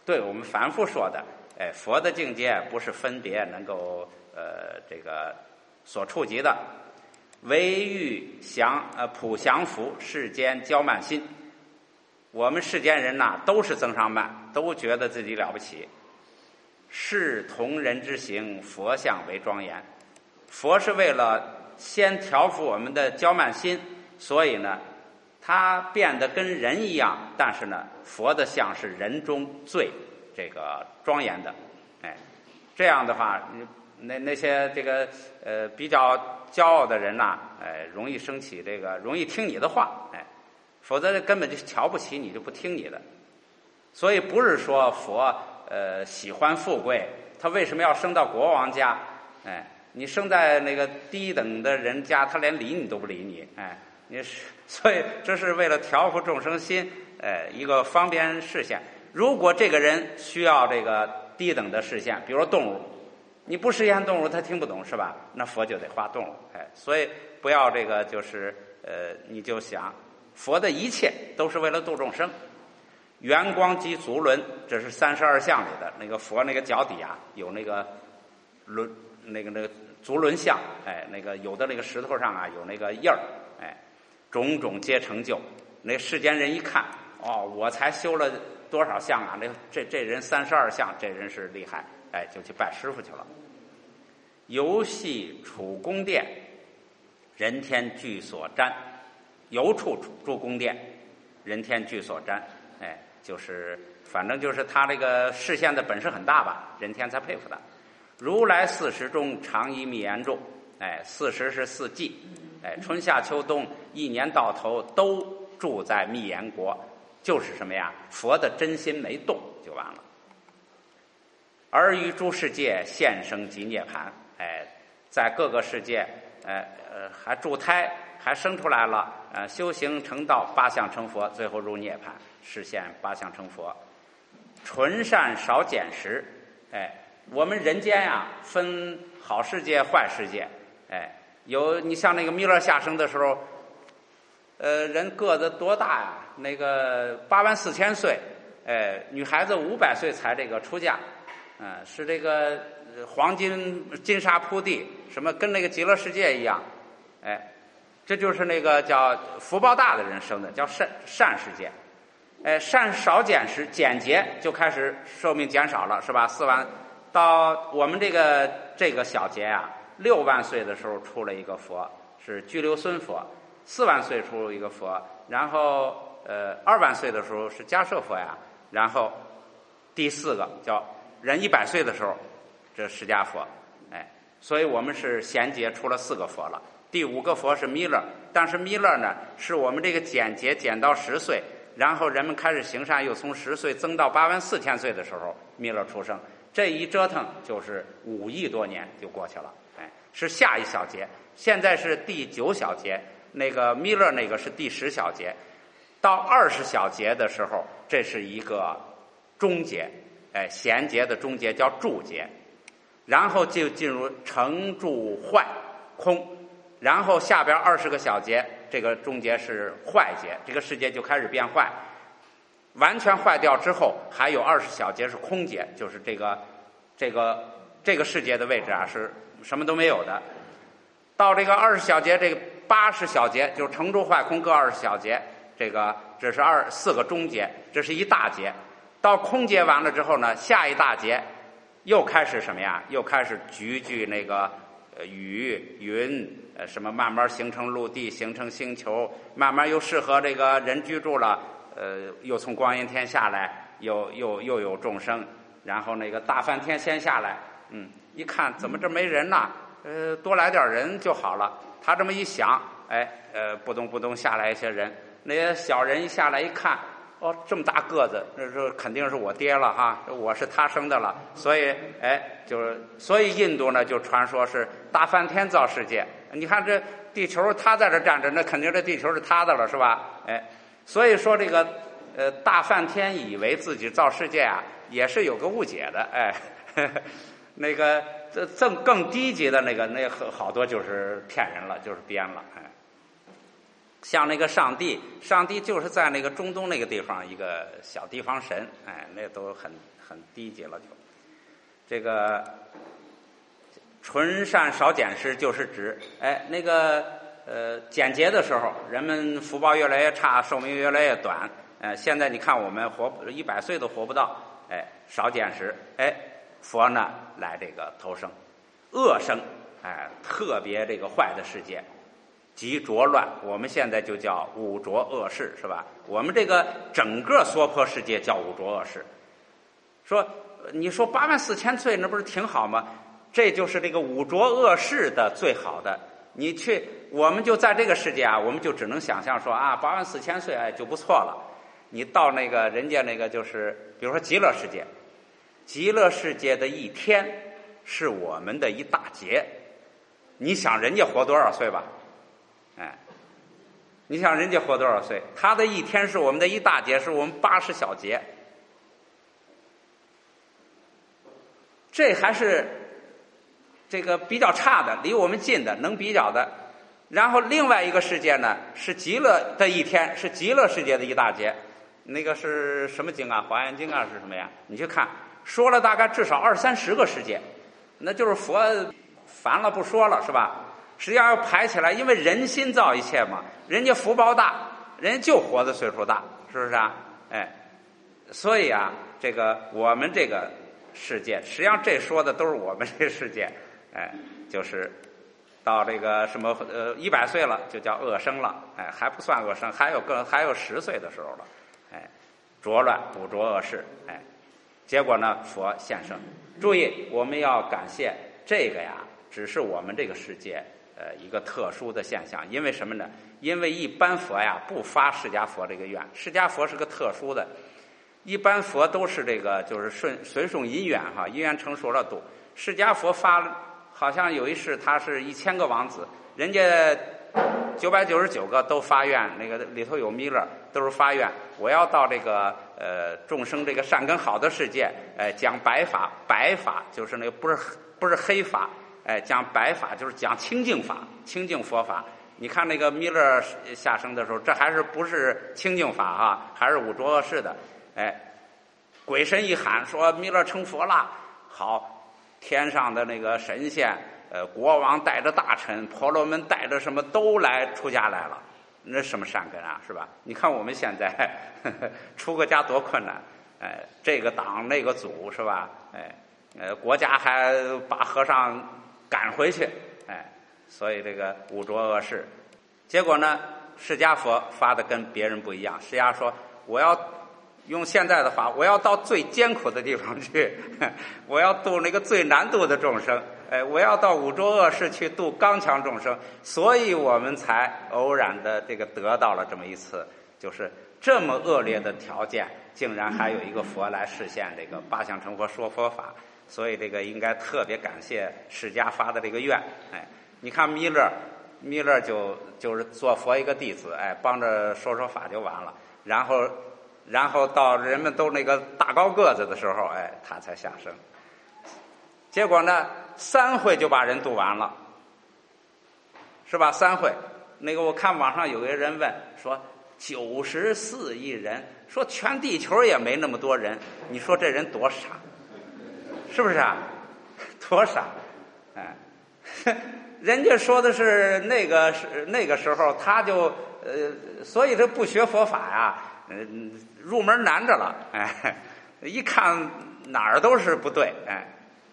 对我们凡夫说的，哎，佛的境界不是分别能够呃这个所触及的。唯欲降呃普降伏世间骄慢心，我们世间人呐都是增上慢，都觉得自己了不起。视同人之行，佛像为庄严。佛是为了先调伏我们的骄慢心，所以呢他变得跟人一样，但是呢佛的像是人中最这个庄严的。哎，这样的话那那些这个呃比较骄傲的人呐、啊，哎，容易生起这个，容易听你的话，哎，否则根本就瞧不起你，就不听你的。所以不是说佛呃喜欢富贵，他为什么要生到国王家？哎，你生在那个低等的人家，他连理你都不理你，哎，你是所以这是为了调伏众生心，哎，一个方便视线。如果这个人需要这个低等的视线，比如说动物。你不实现动物，他听不懂是吧？那佛就得画动物，哎，所以不要这个就是呃，你就想佛的一切都是为了度众生。圆光及足轮，这是三十二相里的那个佛那个脚底啊有那个轮那个那个足轮相，哎，那个有的那个石头上啊有那个印儿，哎，种种皆成就。那世间人一看，哦，我才修了多少相啊？这这这人三十二相，这人是厉害。哎，就去拜师傅去了。游戏处宫殿，人天俱所瞻。游处住宫殿，人天俱所瞻。哎，就是反正就是他这个视线的本事很大吧，人天才佩服他。如来四时中，常以密言住。哎，四时是四季，哎，春夏秋冬，一年到头都住在密言国，就是什么呀？佛的真心没动就完了。而于诸世界现生即涅槃，哎，在各个世界，哎呃还助胎，还生出来了，呃修行成道，八相成佛，最后入涅槃，实现八相成佛。纯善少减时，哎，我们人间呀、啊、分好世界坏世界，哎，有你像那个弥勒下生的时候，呃人个子多大呀？那个八万四千岁，哎，女孩子五百岁才这个出嫁。嗯，是这个黄金金沙铺地，什么跟那个极乐世界一样，哎，这就是那个叫福报大的人生的，叫善善世界。哎，善少减时，减节就开始寿命减少了，是吧？四万到我们这个这个小节啊，六万岁的时候出了一个佛，是居留孙佛；四万岁出一个佛，然后呃二万岁的时候是迦摄佛呀，然后第四个叫。人一百岁的时候，这释迦佛，哎，所以我们是贤劫出了四个佛了。第五个佛是弥勒，但是弥勒呢，是我们这个减劫减到十岁，然后人们开始行善，又从十岁增到八万四千岁的时候，弥勒出生。这一折腾就是五亿多年就过去了，哎，是下一小节。现在是第九小节，那个弥勒那个是第十小节，到二十小节的时候，这是一个终节。哎，贤劫的终结叫住劫，然后就进入成住坏空，然后下边二十个小节，这个终结是坏劫，这个世界就开始变坏，完全坏掉之后，还有二十小节是空劫，就是这个这个这个世界的位置啊是什么都没有的。到这个二十小节，这个八十小节就是成住坏空各二十小节，这个这是二四个中节，这是一大节。到空劫完了之后呢，下一大劫又开始什么呀？又开始聚聚那个呃雨云呃什么，慢慢形成陆地，形成星球，慢慢又适合这个人居住了。呃，又从光阴天下来，又又又有众生，然后那个大梵天先下来，嗯，一看怎么这没人呐？呃，多来点人就好了。他这么一想，哎，呃，扑通扑通下来一些人，那些小人一下来一看。哦，这么大个子，那说肯定是我爹了哈，我是他生的了，所以哎，就是所以印度呢就传说是大梵天造世界。你看这地球他在这站着，那肯定这地球是他的了，是吧？哎，所以说这个呃大梵天以为自己造世界啊，也是有个误解的，哎，呵呵那个这更更低级的那个那好多就是骗人了，就是编了，哎。像那个上帝，上帝就是在那个中东那个地方一个小地方神，哎，那都很很低级了就。这个纯善少俭施，就是指哎那个呃简洁的时候，人们福报越来越差，寿命越来越短。呃，现在你看我们活一百岁都活不到，哎，少俭施，哎，佛呢来这个投生，恶生，哎，特别这个坏的世界。极浊乱，我们现在就叫五浊恶世，是吧？我们这个整个娑婆世界叫五浊恶世。说你说八万四千岁，那不是挺好吗？这就是这个五浊恶世的最好的。你去，我们就在这个世界啊，我们就只能想象说啊，八万四千岁哎就不错了。你到那个人家那个就是，比如说极乐世界，极乐世界的一天是我们的一大劫。你想人家活多少岁吧？哎，你想人家活多少岁？他的一天是我们的一大劫，是我们八十小劫。这还是这个比较差的，离我们近的，能比较的。然后另外一个世界呢，是极乐的一天，是极乐世界的一大劫。那个是什么经啊？华严经啊是什么呀？你去看，说了大概至少二三十个世界，那就是佛烦了不说了，是吧？实际上要排起来，因为人心造一切嘛，人家福报大，人家就活的岁数大，是不是啊？哎，所以啊，这个我们这个世界，实际上这说的都是我们这个世界，哎，就是到这个什么呃一百岁了就叫恶生了，哎，还不算恶生，还有更还有十岁的时候了，哎，浊乱五浊恶世，哎，结果呢，佛现生。注意，我们要感谢这个呀，只是我们这个世界。呃，一个特殊的现象，因为什么呢？因为一般佛呀不发释迦佛这个愿，释迦佛是个特殊的，一般佛都是这个就是顺随顺因缘哈，因缘成熟了度。释迦佛发好像有一世他是一千个王子，人家九百九十九个都发愿，那个里头有弥勒，都是发愿，我要到这个呃众生这个善根好的世界，呃讲白法，白法就是那个不是不是黑法。哎，讲白法就是讲清净法，清净佛法。你看那个弥勒下生的时候，这还是不是清净法哈，还是五浊恶世的。哎，鬼神一喊说弥勒成佛了，好，天上的那个神仙，呃，国王带着大臣，婆罗门带着什么都来出家来了。那什么善根啊，是吧？你看我们现在呵呵出个家多困难，哎，这个党那个组是吧？哎，呃，国家还把和尚赶回去，哎，所以这个五浊恶世。结果呢，释迦佛发的跟别人不一样。释迦说，我要用现在的话，我要到最艰苦的地方去，我要度那个最难度的众生，哎，我要到五浊恶世去度刚强众生。所以我们才偶然的这个得到了这么一次，就是这么恶劣的条件，竟然还有一个佛来实现这个八相成佛说佛法。所以这个应该特别感谢释迦发的这个愿，哎，你看弥勒，弥勒就就是做佛一个弟子，哎，帮着说说法就完了，然后，然后到人们都那个大高个子的时候，哎，他才下生。结果呢，三会就把人度完了，是吧？三会，那个我看网上有个人问说，九十四亿人，说全地球也没那么多人，你说这人多傻？是不是啊？多傻！哎，人家说的是那个是那个时候，他就呃，所以这不学佛法呀，嗯、呃，入门难着了。哎，一看哪儿都是不对。哎，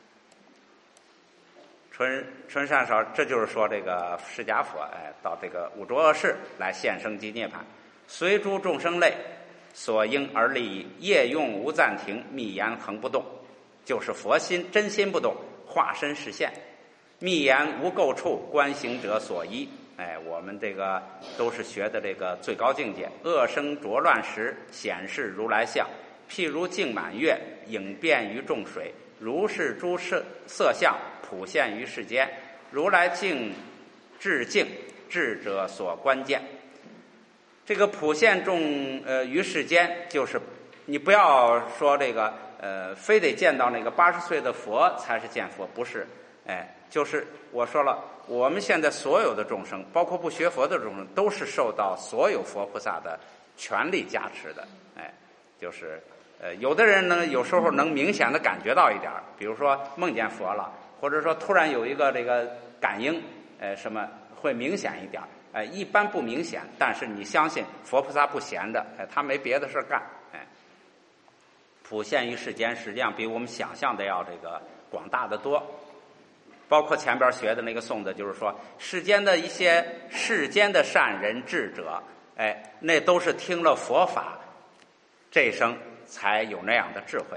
纯纯善少，这就是说这个释迦佛，哎，到这个五浊恶世来现生即涅槃，随诸众生类所应而立，业用无暂停，密言恒不动。就是佛心真心不动，化身实现，密言无垢处，观行者所依。哎，我们这个都是学的这个最高境界。恶生浊乱时，显示如来相，譬如镜满月，影变于众水，如是诸色色相，普现于世间。如来净智净，智者所观见。这个普现众呃于世间，就是你不要说这个。呃，非得见到那个八十岁的佛才是见佛，不是？哎，就是我说了，我们现在所有的众生，包括不学佛的众生，都是受到所有佛菩萨的全力加持的。哎，就是呃，有的人呢，有时候能明显的感觉到一点，比如说梦见佛了，或者说突然有一个这个感应，呃，什么会明显一点。呃，一般不明显，但是你相信佛菩萨不闲着，哎，他没别的事干，哎，普现于世间，实际上比我们想象的要这个广大的多。包括前边学的那个颂子，就是说世间的一些世间的善人智者，哎，那都是听了佛法这一生才有那样的智慧。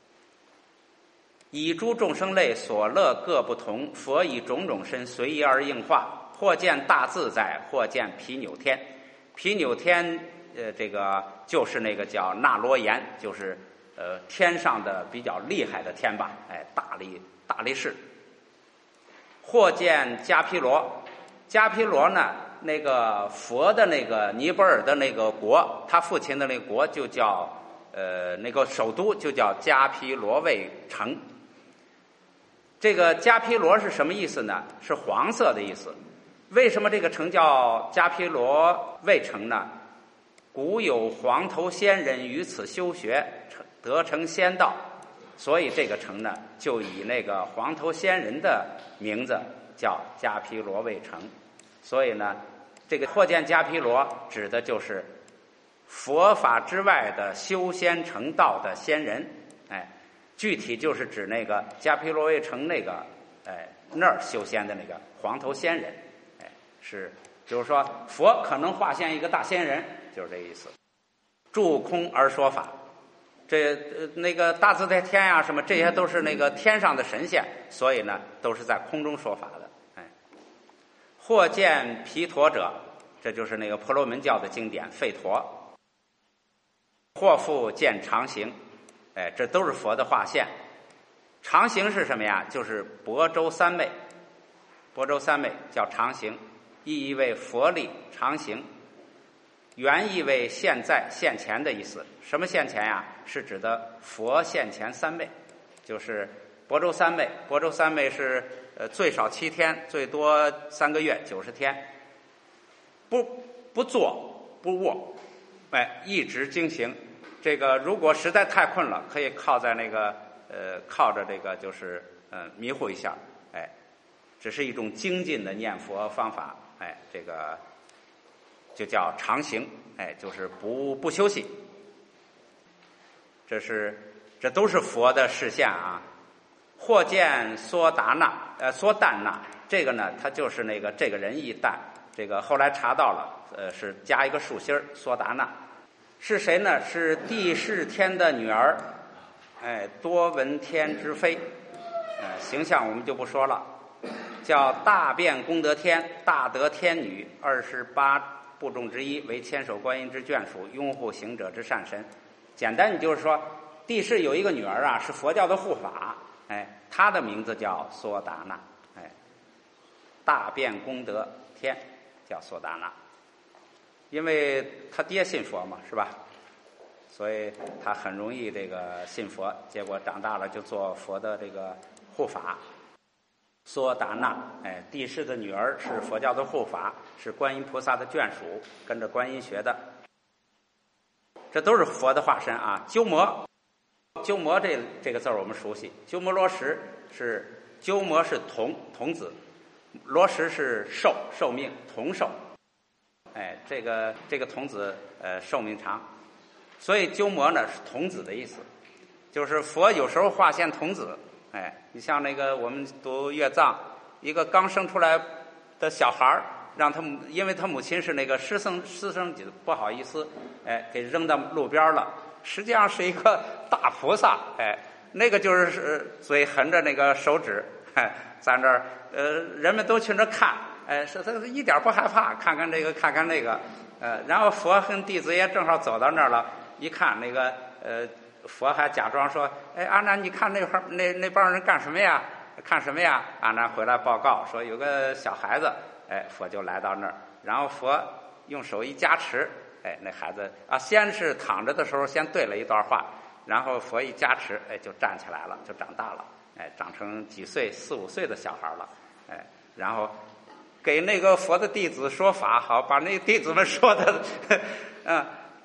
以诸众生类所乐各不同，佛以种种身随意而应化。或见大自在，或见毗纽天。毗纽天，呃，这个就是那个叫那罗延，就是呃天上的比较厉害的天吧，哎，大力大力士。或见迦毗罗，迦毗罗呢，那个佛的那个尼泊尔的那个国，他父亲的那个国就叫呃那个首都就叫迦毗罗卫城。这个迦毗罗是什么意思呢？是黄色的意思。为什么这个城叫迦毗罗卫城呢？古有黄头仙人于此修学，得成仙道，所以这个城呢就以那个黄头仙人的名字叫迦毗罗卫城。所以呢，这个或见迦毗罗指的就是佛法之外的修仙成道的仙人，哎，具体就是指那个迦毗罗卫城那个哎那儿修仙的那个黄头仙人。是，就是说佛可能化现一个大仙人，就是这意思。住空而说法，这、呃、那个大自在天呀、啊，什么这些都是那个天上的神仙，所以呢都是在空中说法的。哎，或见毗陀者，这就是那个婆罗门教的经典吠陀。或复见常行，哎，这都是佛的化现。常行是什么呀？就是亳州三昧，亳州三昧叫常行。意义为佛力常行，原意为现在现前的意思。什么现前呀？是指的佛现前三昧，就是亳州三昧。亳州三昧是呃最少七天，最多三个月，九十天，不不坐不卧，哎，一直精行。这个如果实在太困了，可以靠在那个呃靠着这个就是呃迷糊一下，哎，只是一种精进的念佛方法。哎，这个就叫常行，哎，就是不不休息。这是这都是佛的示现啊。或见梭达那，呃，梭旦那，这个呢，它就是那个这个人一旦，这个后来查到了，呃，是加一个竖心儿，梭达那是谁呢？是帝释天的女儿，哎，多闻天之妃，呃，形象我们就不说了。叫大辩功德天，大德天女，二十八部众之一，为千手观音之眷属，拥护行者之善神。简单，你就是说，帝释有一个女儿啊，是佛教的护法，哎，她的名字叫梭达那，哎，大辩功德天叫梭达那，因为他爹信佛嘛，是吧？所以他很容易这个信佛，结果长大了就做佛的这个护法。梭达那，哎，帝释的女儿是佛教的护法，是观音菩萨的眷属，跟着观音学的。这都是佛的化身啊。鸠摩，鸠摩这这个字儿我们熟悉。鸠摩罗什是鸠摩是童童子，罗什是寿寿命童寿。哎，这个这个童子呃寿命长，所以鸠摩呢是童子的意思，就是佛有时候化现童子。哎，你像那个我们读乐藏，一个刚生出来的小孩儿，让他母，因为他母亲是那个私生私生子，不好意思，哎，给扔到路边了。实际上是一个大菩萨，哎，那个就是嘴横着那个手指，哎，在那儿，呃，人们都去那看，哎，是他一点不害怕，看看这个，看看那个，呃，然后佛跟弟子也正好走到那儿了，一看那个，呃。佛还假装说：“哎，阿难，你看那会儿那那帮人干什么呀？看什么呀？”阿难回来报告说有个小孩子，哎，佛就来到那儿，然后佛用手一加持，哎，那孩子啊，先是躺着的时候先对了一段话，然后佛一加持，哎，就站起来了，就长大了，哎，长成几岁四五岁的小孩了，哎，然后给那个佛的弟子说法，好把那弟子们说的，嗯。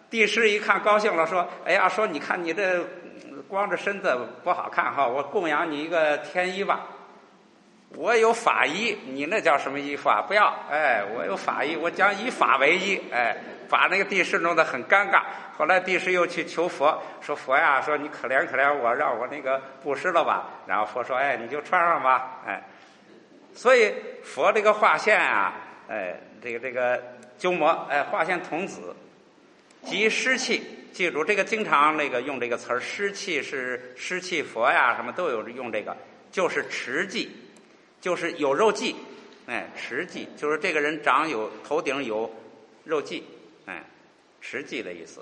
帝释一看高兴了，说：“哎呀，说你看你这光着身子不好看哈，我供养你一个天衣吧。我有法衣，你那叫什么衣服啊？不要，哎，我有法衣，我将以法为衣，哎，把那个帝释弄得很尴尬。后来帝释又去求佛，说佛呀，说你可怜可怜我，让我那个布施了吧。然后佛说，哎，你就穿上吧，哎。所以佛这个化现啊，哎，这个这个鸠摩，哎，化现童子。即湿气，记住这个经常那个用这个词儿，湿气是湿气佛呀，什么都有用这个，就是持髻，就是有肉髻，哎，持髻就是这个人长有头顶有肉髻，哎，持髻的意思。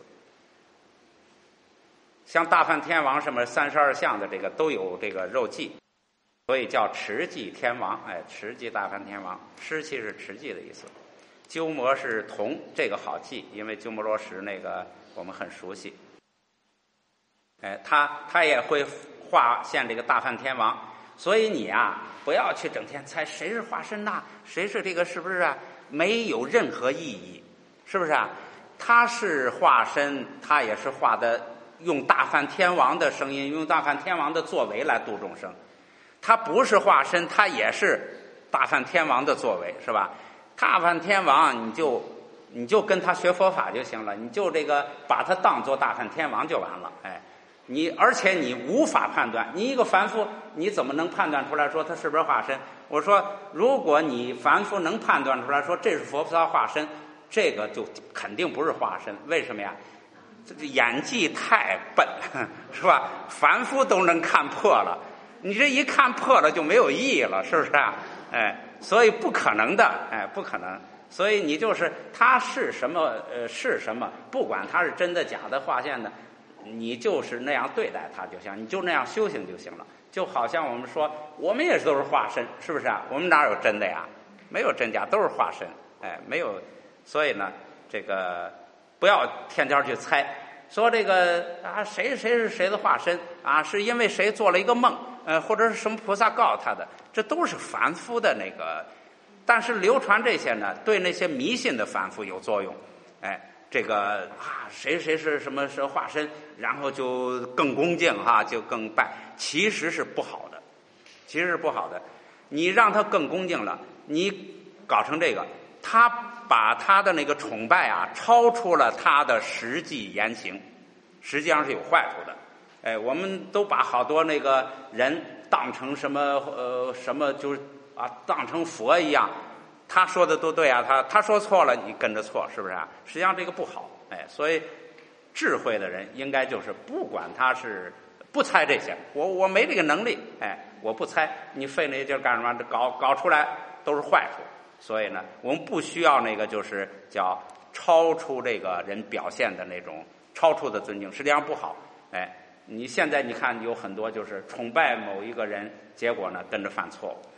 像大梵天王什么三十二相的这个都有这个肉髻，所以叫持髻天王，哎，持髻大梵天王，湿气是持髻的意思。鸠摩是铜，这个好记，因为鸠摩罗什那个我们很熟悉。哎，他他也会化现这个大梵天王，所以你啊不要去整天猜谁是化身呐，谁是这个是不是啊？没有任何意义，是不是啊？他是化身，他也是化的用大梵天王的声音，用大梵天王的作为来度众生。他不是化身，他也是大梵天王的作为，是吧？大梵天王，你就你就跟他学佛法就行了，你就这个把他当作大梵天王就完了，哎，你而且你无法判断，你一个凡夫，你怎么能判断出来说他是不是化身？我说，如果你凡夫能判断出来说这是佛菩萨化身，这个就肯定不是化身，为什么呀？这个演技太笨，是吧？凡夫都能看破了，你这一看破了就没有意义了，是不是啊？哎。所以不可能的，哎，不可能。所以你就是他是什么，呃，是什么，不管他是真的假的化现的，你就是那样对待他就行，你就那样修行就行了。就好像我们说，我们也是都是化身，是不是啊？我们哪有真的呀？没有真假，都是化身，哎，没有。所以呢，这个不要天天去猜，说这个啊，谁谁是谁的化身啊？是因为谁做了一个梦？呃，或者是什么菩萨告诉他的，这都是凡夫的那个，但是流传这些呢，对那些迷信的凡夫有作用。哎，这个啊，谁谁是什么是化身，然后就更恭敬哈，就更拜，其实是不好的，其实是不好的。你让他更恭敬了，你搞成这个，他把他的那个崇拜啊，超出了他的实际言行，实际上是有坏处的。哎，我们都把好多那个人当成什么呃什么，就是啊当成佛一样，他说的都对啊，他他说错了你跟着错，是不是啊？实际上这个不好，哎，所以智慧的人应该就是不管他是不猜这些，我我没这个能力，哎，我不猜，你费那劲儿干什么？搞搞出来都是坏处。所以呢，我们不需要那个就是叫超出这个人表现的那种超出的尊敬，实际上不好，哎。你现在你看有很多就是崇拜某一个人，结果呢跟着犯错误。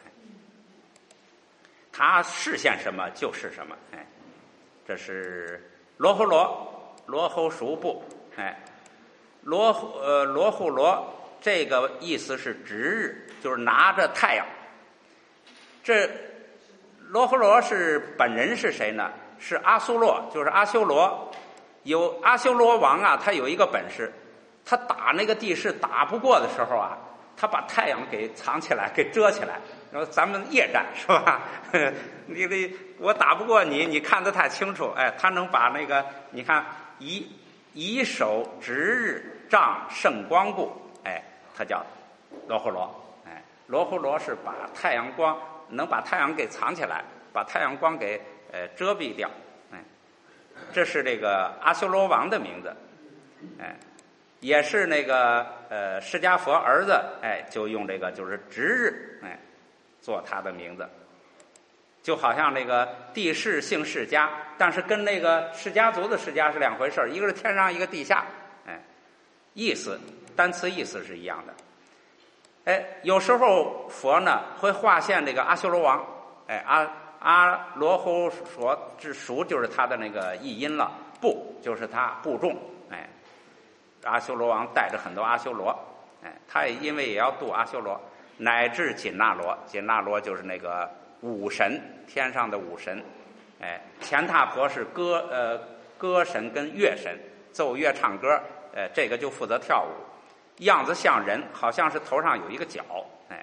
他示现什么就是什么，哎，这是罗睺罗，罗睺蜀部，哎，罗呃罗睺罗这个意思是值日，就是拿着太阳。这罗睺罗是本人是谁呢？是阿苏洛，就是阿修罗。有阿修罗王啊，他有一个本事。他打那个帝释打不过的时候啊，他把太阳给藏起来，给遮起来，然后咱们夜战是吧？你这我打不过你，你看得太清楚，哎，他能把那个你看以以手值日障圣光故，哎，他叫罗睺罗，哎，罗睺罗是把太阳光能把太阳给藏起来，把太阳光给呃遮蔽掉，哎，这是这个阿修罗王的名字，哎。也是那个呃释迦佛儿子，哎，就用这个就是值日，哎，做他的名字，就好像那个帝释姓释迦，但是跟那个释迦族的释迦是两回事，一个是天上，一个地下，哎，意思单词意思是一样的。哎，有时候佛呢会化现这个阿修罗王，哎，阿阿罗睺罗之熟就是他的那个译音了，部就是他部众，哎。阿修罗王带着很多阿修罗，哎，他也因为也要度阿修罗，乃至紧那罗，紧那罗就是那个武神，天上的武神，哎，乾闼婆是歌呃歌神跟乐神， 奏乐唱歌，呃，这个就负责跳舞，样子像人，好像是头上有一个角，哎。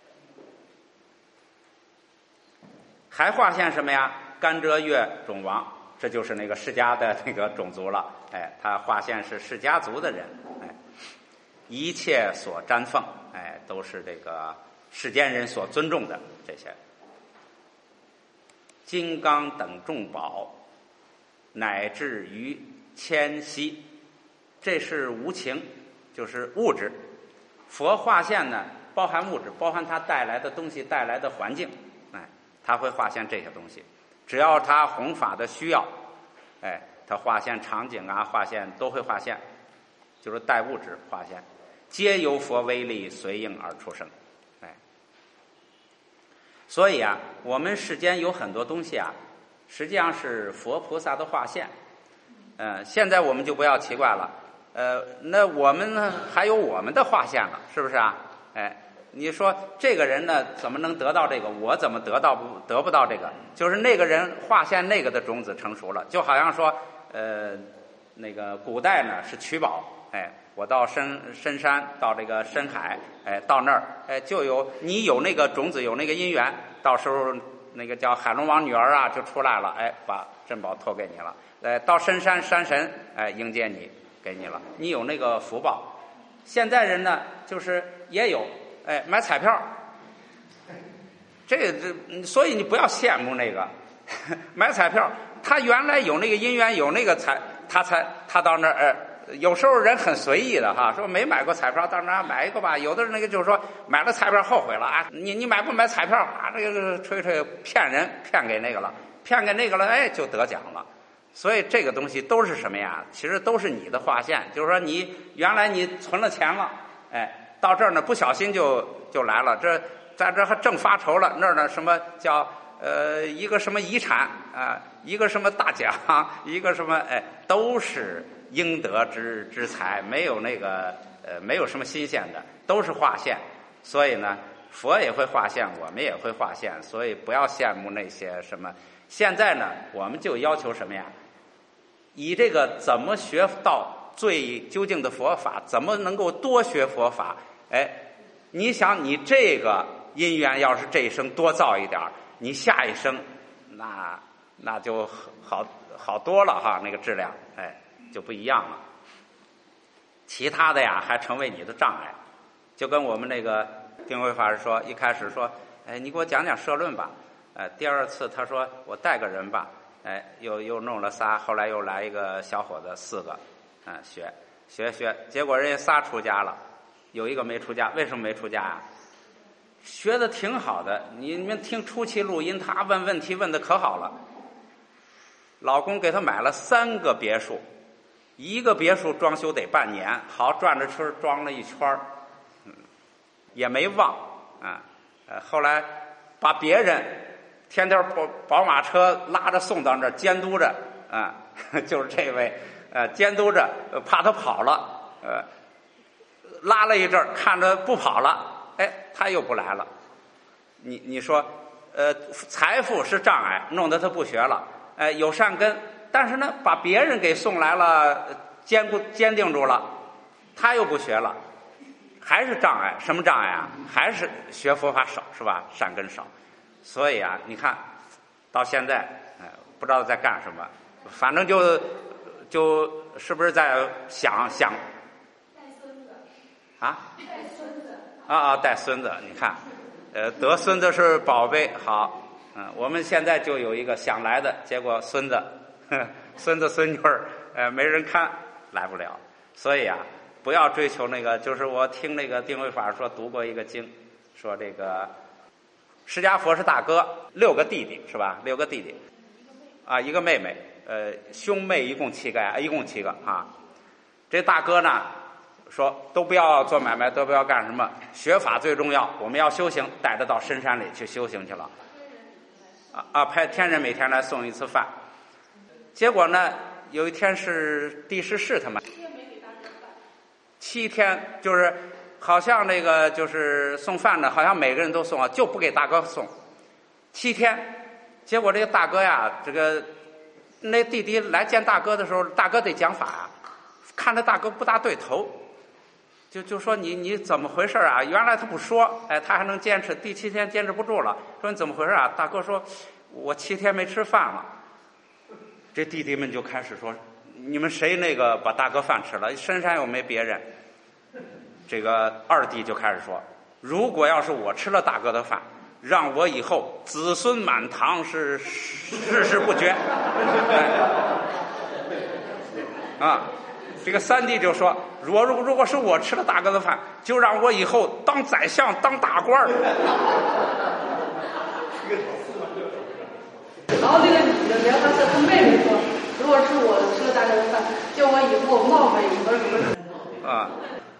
还划线什么呀？甘蔗越种王，这就是那个释迦的那个种族了，哎，他划线是释迦族的人，哎，一切所瞻奉，哎，都是这个世间人所尊重的这些。金刚等众宝，乃至于千禧，这是无情，就是物质。佛划线呢，包含物质，包含它带来的东西，带来的环境，哎，他会划线这些东西。只要他弘法的需要，哎，他划线场景啊，划线都会划线，就是带物质划线，皆由佛威力随应而出生，哎。所以啊，我们世间有很多东西啊，实际上是佛菩萨的划线。嗯、呃，现在我们就不要奇怪了，呃，那我们呢还有我们的划线了，是不是啊？哎，你说这个人呢怎么能得到这个？我怎么得到不得不到这个？就是那个人划线那个的种子成熟了，就好像说，呃，那个古代呢是取宝，哎。我到深深山，到这个深海，哎，到那儿，哎，就有你有那个种子，有那个因缘，到时候那个叫海龙王女儿啊就出来了，哎，把珍宝托给你了，哎，到深山山神，哎，迎接你，给你了，你有那个福报。现在人呢，就是也有，哎，买彩票，这个这，所以你不要羡慕那个买彩票，他原来有那个因缘，有那个彩，他才他到那儿，哎。有时候人很随意的哈，说没买过彩票，到那儿买一个吧。有的人那个就是说买了彩票后悔了啊，你你买不买彩票啊？这个吹吹骗人，骗给那个了，骗给那个了，哎，就得奖了。所以这个东西都是什么呀？其实都是你的划线，就是说你原来你存了钱了，哎，到这儿呢不小心就就来了，这在这还正发愁了，那儿呢什么叫呃一个什么遗产啊，一个什么大奖，一个什么哎，都是。应得之之财，没有那个呃，没有什么新鲜的，都是划线。所以呢，佛也会划线，我们也会划线。所以不要羡慕那些什么。现在呢，我们就要求什么呀？以这个怎么学到最究竟的佛法，怎么能够多学佛法？哎，你想你这个因缘要是这一生多造一点，你下一生那那就好好多了哈，那个质量哎。就不一样了，其他的呀还成为你的障碍，就跟我们那个定慧法师说，一开始说，哎，你给我讲讲社论吧，哎，第二次他说我带个人吧，哎，又又弄了仨，后来又来一个小伙子，四个，嗯，学学学，结果人家仨出家了，有一个没出家，为什么没出家啊？学的挺好的，你们听初期录音，他问问题问的可好了，老公给他买了三个别墅。一个别墅装修得半年，好转着车装了一圈儿，嗯，也没忘啊。呃，后来把别人天天宝宝马车拉着送到那儿监督着啊，就是这位呃监督着，怕他跑了，呃，拉了一阵儿，看着不跑了，哎，他又不来了。你你说，呃，财富是障碍，弄得他不学了，哎、呃，有善根。但是呢，把别人给送来了，坚固坚定住了，他又不学了，还是障碍。什么障碍啊？还是学佛法少，是吧？善根少。所以啊，你看到现在，哎，不知道在干什么，反正就就是不是在想想带孙子啊？ 带孙子啊啊，带孙子。你看，呃，得孙子是宝贝。好，嗯，我们现在就有一个想来的，结果孙子。孙子孙女儿，呃，没人看，来不了。所以啊，不要追求那个。就是我听那个定慧法说，读过一个经，说这个释迦佛是大哥，六个弟弟是吧？六个弟弟，啊，一个妹妹，呃，兄妹一共七个呀，一共七个啊。这大哥呢说，都不要做买卖，都不要干什么，学法最重要，我们要修行，带他到深山里去修行去了。啊啊，派天人每天来送一次饭。结果呢，有一天是帝释世他们七天，就是好像那个就是送饭的，好像每个人都送啊，就不给大哥送。七天，结果这个大哥呀，这个那弟弟来见大哥的时候，大哥得讲法啊， 看着大哥不大对头，就就说你你怎么回事啊？原来他不说，哎，他还能坚持，第七天坚持不住了，说你怎么回事啊？大哥说，我七天没吃饭了。这弟弟们就开始说，你们谁那个把大哥饭吃了？深山又没别人。这个二弟就开始说，如果要是我吃了大哥的饭，让我以后子孙满堂，是世世不绝。啊，这个三弟就说，如果如果是我吃了大哥的饭，就让我以后当宰相当大官儿。 然后这个女的别她是她妹妹说，如果是我吃了大哥的饭，就我以后冒昧什么什么什么。 啊，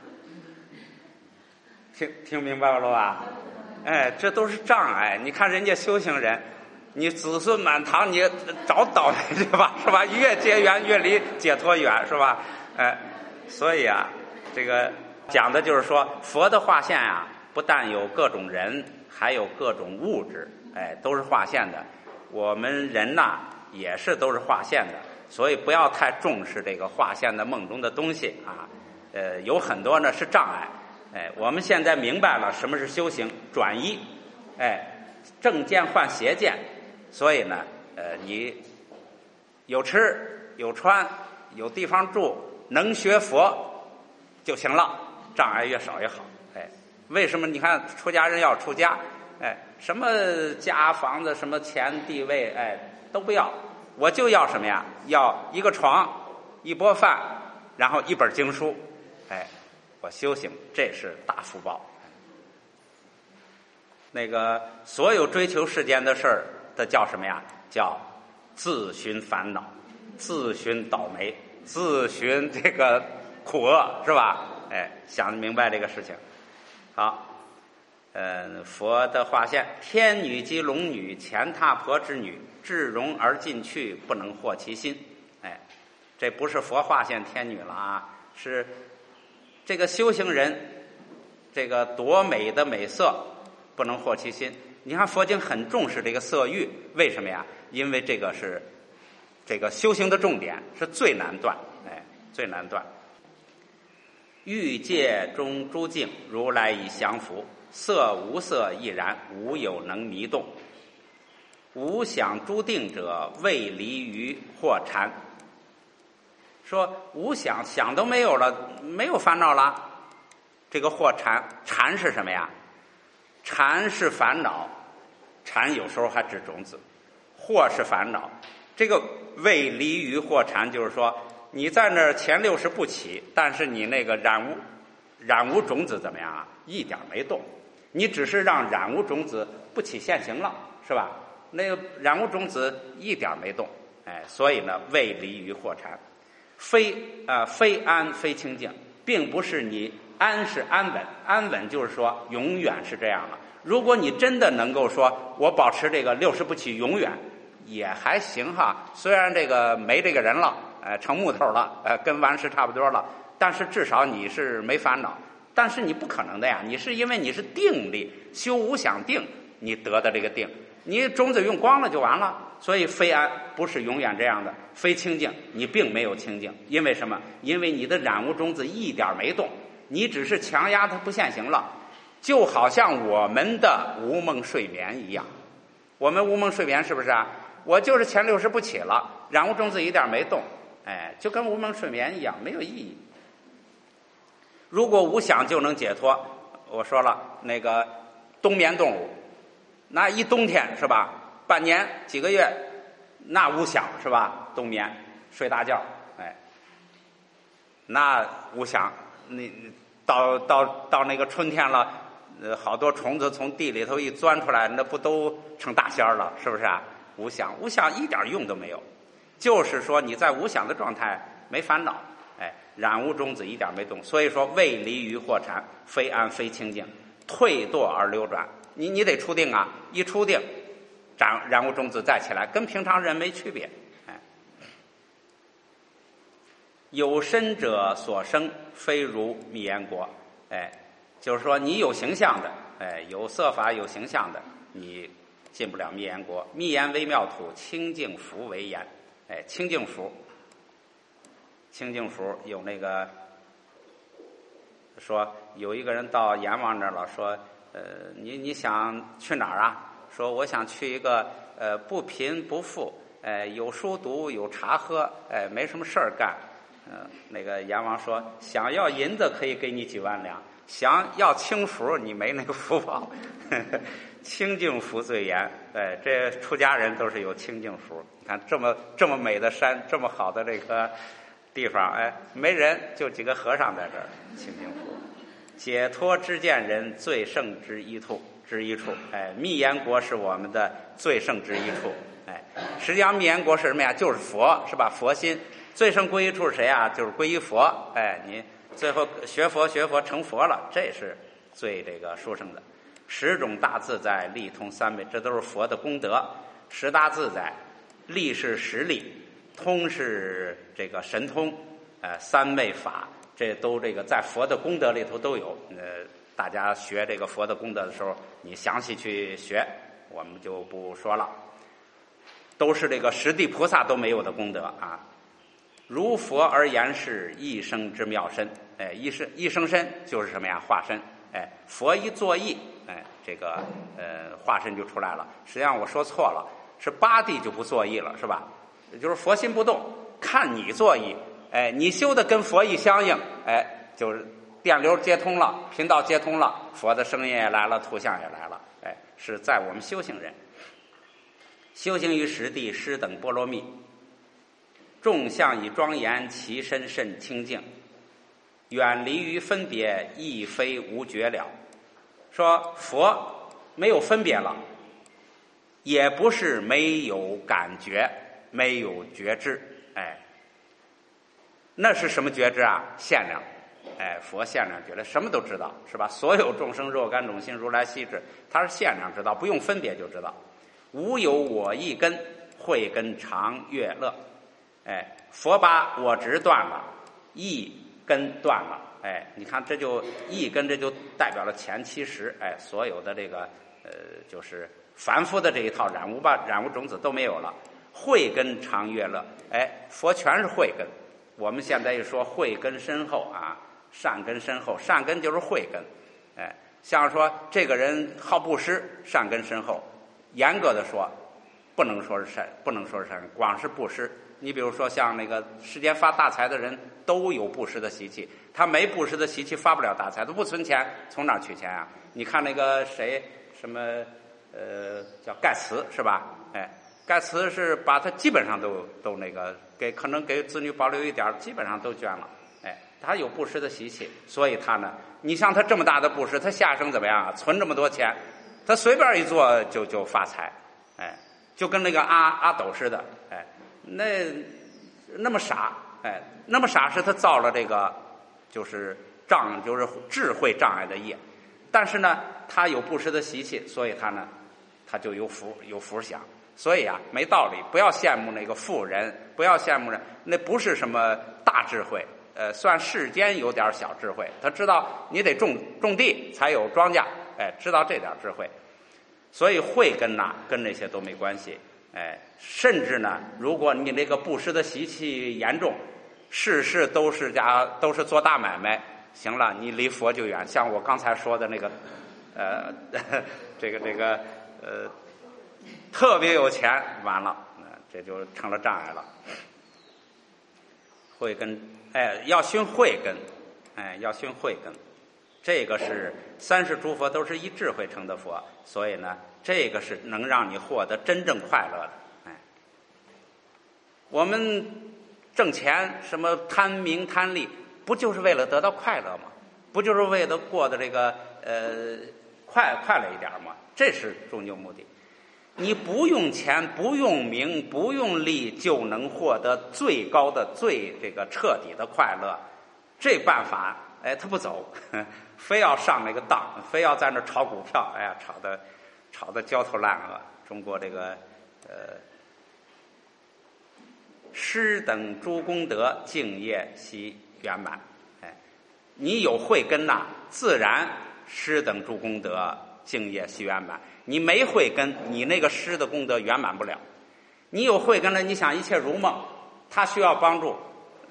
听听明白了吧？哎，这都是障碍。你看人家修行人，你子孙满堂，你找倒霉去吧，是吧？越结缘越离解脱远，是吧？哎，所以啊，这个讲的就是说，佛的化现啊，不但有各种人，还有各种物质，哎，都是化现的。我们人呐，也是都是化现的，所以不要太重视这个化现的梦中的东西啊。呃，有很多呢是障碍。哎，我们现在明白了什么是修行转移，哎，正见换邪见，所以呢，呃，你有吃有穿有地方住，能学佛就行了，障碍越少越好。哎，为什么你看出家人要出家？哎，什么家房子、什么钱地位，哎，都不要，我就要什么呀？要一个床，一钵饭，然后一本经书，哎。我修行，这是大福报。那个所有追求世间的事儿的叫什么呀？叫自寻烦恼，自寻倒霉，自寻这个苦厄，是吧？哎，想明白这个事情。好，嗯，佛的化现，天女及龙女，乾闼婆之女，至容而进去，不能获其心。哎，这不是佛化现天女了啊，是。这个修行人，这个夺美的美色不能获其心。你看佛经很重视这个色欲，为什么呀？因为这个是这个修行的重点，是最难断，哎，最难断。欲界中诸境，如来已降伏，色无色亦然，无有能迷动。无想诸定者，未离于惑禅。说无想，想都没有了，没有烦恼了，这个惑禅，禅是什么呀？禅是烦恼，禅有时候还指种子，惑是烦恼。这个未离于惑禅，就是说你在那儿前六识不起，但是你那个染污染污种子怎么样啊？一点没动，你只是让染污种子不起现行了，是吧？那个染污种子一点没动，哎，所以呢，未离于惑禅。非啊、呃，非安非清净，并不是你安是安稳，安稳就是说永远是这样了。如果你真的能够说我保持这个六十不起永远，也还行哈。虽然这个没这个人了，呃，成木头了，呃，跟顽石差不多了，但是至少你是没烦恼。但是你不可能的呀，你是因为你是定力修无想定，你得的这个定，你种子用光了就完了。所以非安不是永远这样的，非清净你并没有清净，因为什么？因为你的染污种子一点没动，你只是强压它不现行了，就好像我们的无梦睡眠一样。我们无梦睡眠是不是啊？我就是前六识不起了，染污种子一点没动，哎，就跟无梦睡眠一样，没有意义。如果无想就能解脱，我说了，那个冬眠动物，那一冬天是吧？半年几个月，那无想是吧？冬眠睡大觉，哎，那无想，你到到到那个春天了，呃，好多虫子从地里头一钻出来，那不都成大仙了？是不是啊？无想，无想一点用都没有，就是说你在无想的状态没烦恼，哎，染污种子一点没动，所以说未离于惑禅，非安非清净，退堕而流转。你你得出定啊，一出定。染染污种子再起来，跟平常人没区别。哎，有身者所生，非如密言国。哎，就是说你有形象的，哎，有色法有形象的，你进不了密言国。密言微妙土，清净福为言。哎，清净福， 清净福有那个说有一个人到阎王那儿了，说呃你你想去哪儿啊？说我想去一个呃不贫不富，呃有书读有茶喝，哎没什么事儿干。呃那个阎王说想要银子可以给你几万两，想要清福你没那个福报。清净福最严，哎，这出家人都是有清净福。你看这么这么美的山，这么好的这个地方，哎，没人，就几个和尚在这儿，清净福。解脱之见人，最胜之一处之一处，哎，密严国是我们的最胜之一处，哎，实际上密严国是什么呀？就是佛，是吧？佛心。最胜归一处是谁啊？就是归一佛，哎，你最后学佛学佛成佛了，这是最这个殊胜的。十种大自在，力通三昧，这都是佛的功德。十大自在，力是实力，通是这个神通，呃，三昧法，这都这个在佛的功德里头都有。呃，大家学这个佛的功德的时候，你详细去学，我们就不说了。都是这个十地菩萨都没有的功德啊。如佛而言是一生之妙身，哎，一生一生身就是什么呀？化身。哎，佛一作意，哎，这个呃化身就出来了。实际上我说错了，是八地就不作意了，是吧？也就是佛心不动，看你作意。哎，你修的跟佛意相应，哎，就是电流接通了，频道接通了，佛的声音也来了，图像也来了。哎，是在我们修行人修行于实地，师等波罗蜜，众相以庄严，其身甚清净。远离于分别，亦非无觉了。说佛没有分别了，也不是没有感觉，没有觉知，哎，那是什么觉知啊？限量，哎，佛限量觉知，什么都知道，是吧？所有众生若干种性，如来悉知，他是限量知道，不用分别就知道。无有我一根，慧根常乐乐。哎，佛把我执断了，意根断了，哎，你看这就一根，这就代表了前七十，哎，所有的这个呃，就是凡夫的这一套染污吧，染污种子都没有了。慧根常乐乐，哎，佛全是慧根。我们现在一说慧根深厚啊，善根深厚，善根就是慧根，哎，像说这个人好布施，善根深厚。严格的说，不能说是善，不能说是善，光是布施。你比如说像那个世间发大财的人都有布施的习气，他没布施的习气发不了大财，他不存钱从哪儿取钱啊？你看那个谁什么呃叫盖茨是吧？哎，盖茨是把他基本上都都那个给可能给子女保留一点，基本上都捐了。哎，他有布施的习气，所以他呢，你像他这么大的布施，他下生怎么样啊？存这么多钱，他随便一做就就发财，哎，就跟那个阿阿斗似的，哎。那那么傻，哎，那么傻是他造了这个就是障，就是智慧障碍的业，但是呢，他有布施的习气，所以他呢，他就有福有福享。所以啊，没道理，不要羡慕那个富人，不要羡慕人，那不是什么大智慧，呃，算世间有点小智慧。他知道你得种种地才有庄稼，哎，知道这点智慧，所以慧根呐，跟那些都没关系。哎，甚至呢，如果你这个布施的习气严重，事事都是家都是做大买卖，行了，你离佛就远。像我刚才说的那个，呃，这个这个呃，特别有钱，完了，呃、这就成了障碍了。慧根，哎，要熏慧根，哎，要熏慧根。这个是三世诸佛都是依智慧成的佛，所以呢，这个是能让你获得真正快乐的。哎，我们挣钱什么贪名贪利，不就是为了得到快乐吗？不就是为了过的这个呃快快乐一点吗？这是终究目的。你不用钱，不用名，不用利，就能获得最高的、最这个彻底的快乐。这办法，哎，他不走。非要上那个当，非要在那炒股票，哎呀，炒的炒的焦头烂额。中国这个呃，师等诸功德，敬业悉圆满。哎，你有慧根呐、啊，自然师等诸功德，敬业悉圆满。你没慧根，你那个师的功德圆满不了。你有慧根了，你想一切如梦，他需要帮助，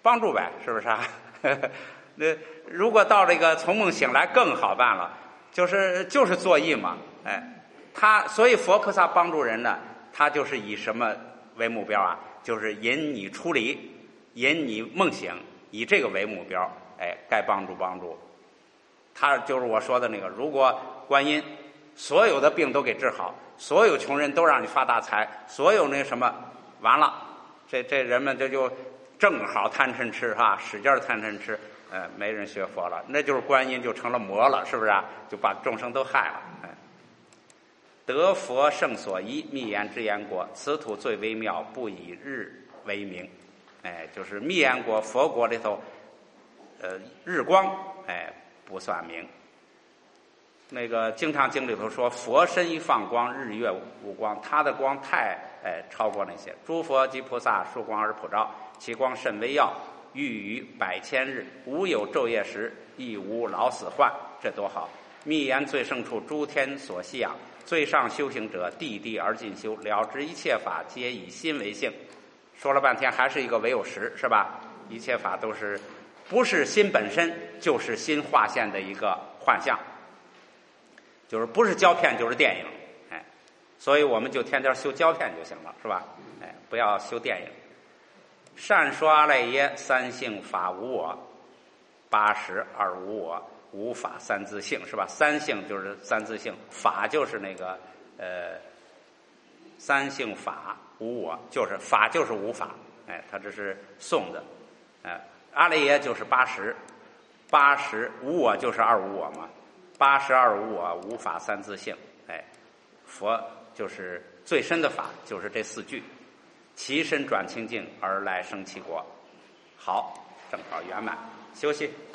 帮助呗，是不是啊？那如果到这个从梦醒来更好办了，就是就是作意嘛，哎，他所以佛菩萨帮助人呢，他就是以什么为目标啊？就是引你出离，引你梦醒，以这个为目标，哎，该帮助帮助。他就是我说的那个，如果观音所有的病都给治好，所有穷人都让你发大财，所有那什么完了，这这人们这就正好贪嗔痴哈，使劲贪嗔痴，呃，没人学佛了，那就是观音就成了魔了，是不是啊？就把众生都害了。哎，得佛圣所依，密言之言国，此土最微妙，不以日为名。哎，就是密言国佛国里头，呃，日光哎不算明。那个经常经里头说，佛身一放光，日月无光，他的光太哎超过那些。诸佛及菩萨殊光而普照，其光甚微耀，欲于百千日，无有昼夜时，亦无老死患，这多好！密言最胜处，诸天所信仰，最上修行者，地地而进修，了知一切法皆以心为性。说了半天还是一个唯有实，是吧？一切法都是不是心本身，就是心划线的一个幻象，就是不是胶片就是电影，哎，所以我们就天天修胶片就行了，是吧？哎，不要修电影。善说阿赖耶，三性法无我，八十二无我，无法三自性，是吧？三性就是三自性，法就是那个呃三性法无我，就是法就是无法，哎，他这是颂的，哎，阿赖耶就是八十，八十无我就是二无我嘛，八十二无我，无法三自性，哎，佛就是最深的法，就是这四句。其身转清净而来生其国，好，正好圆满，休息。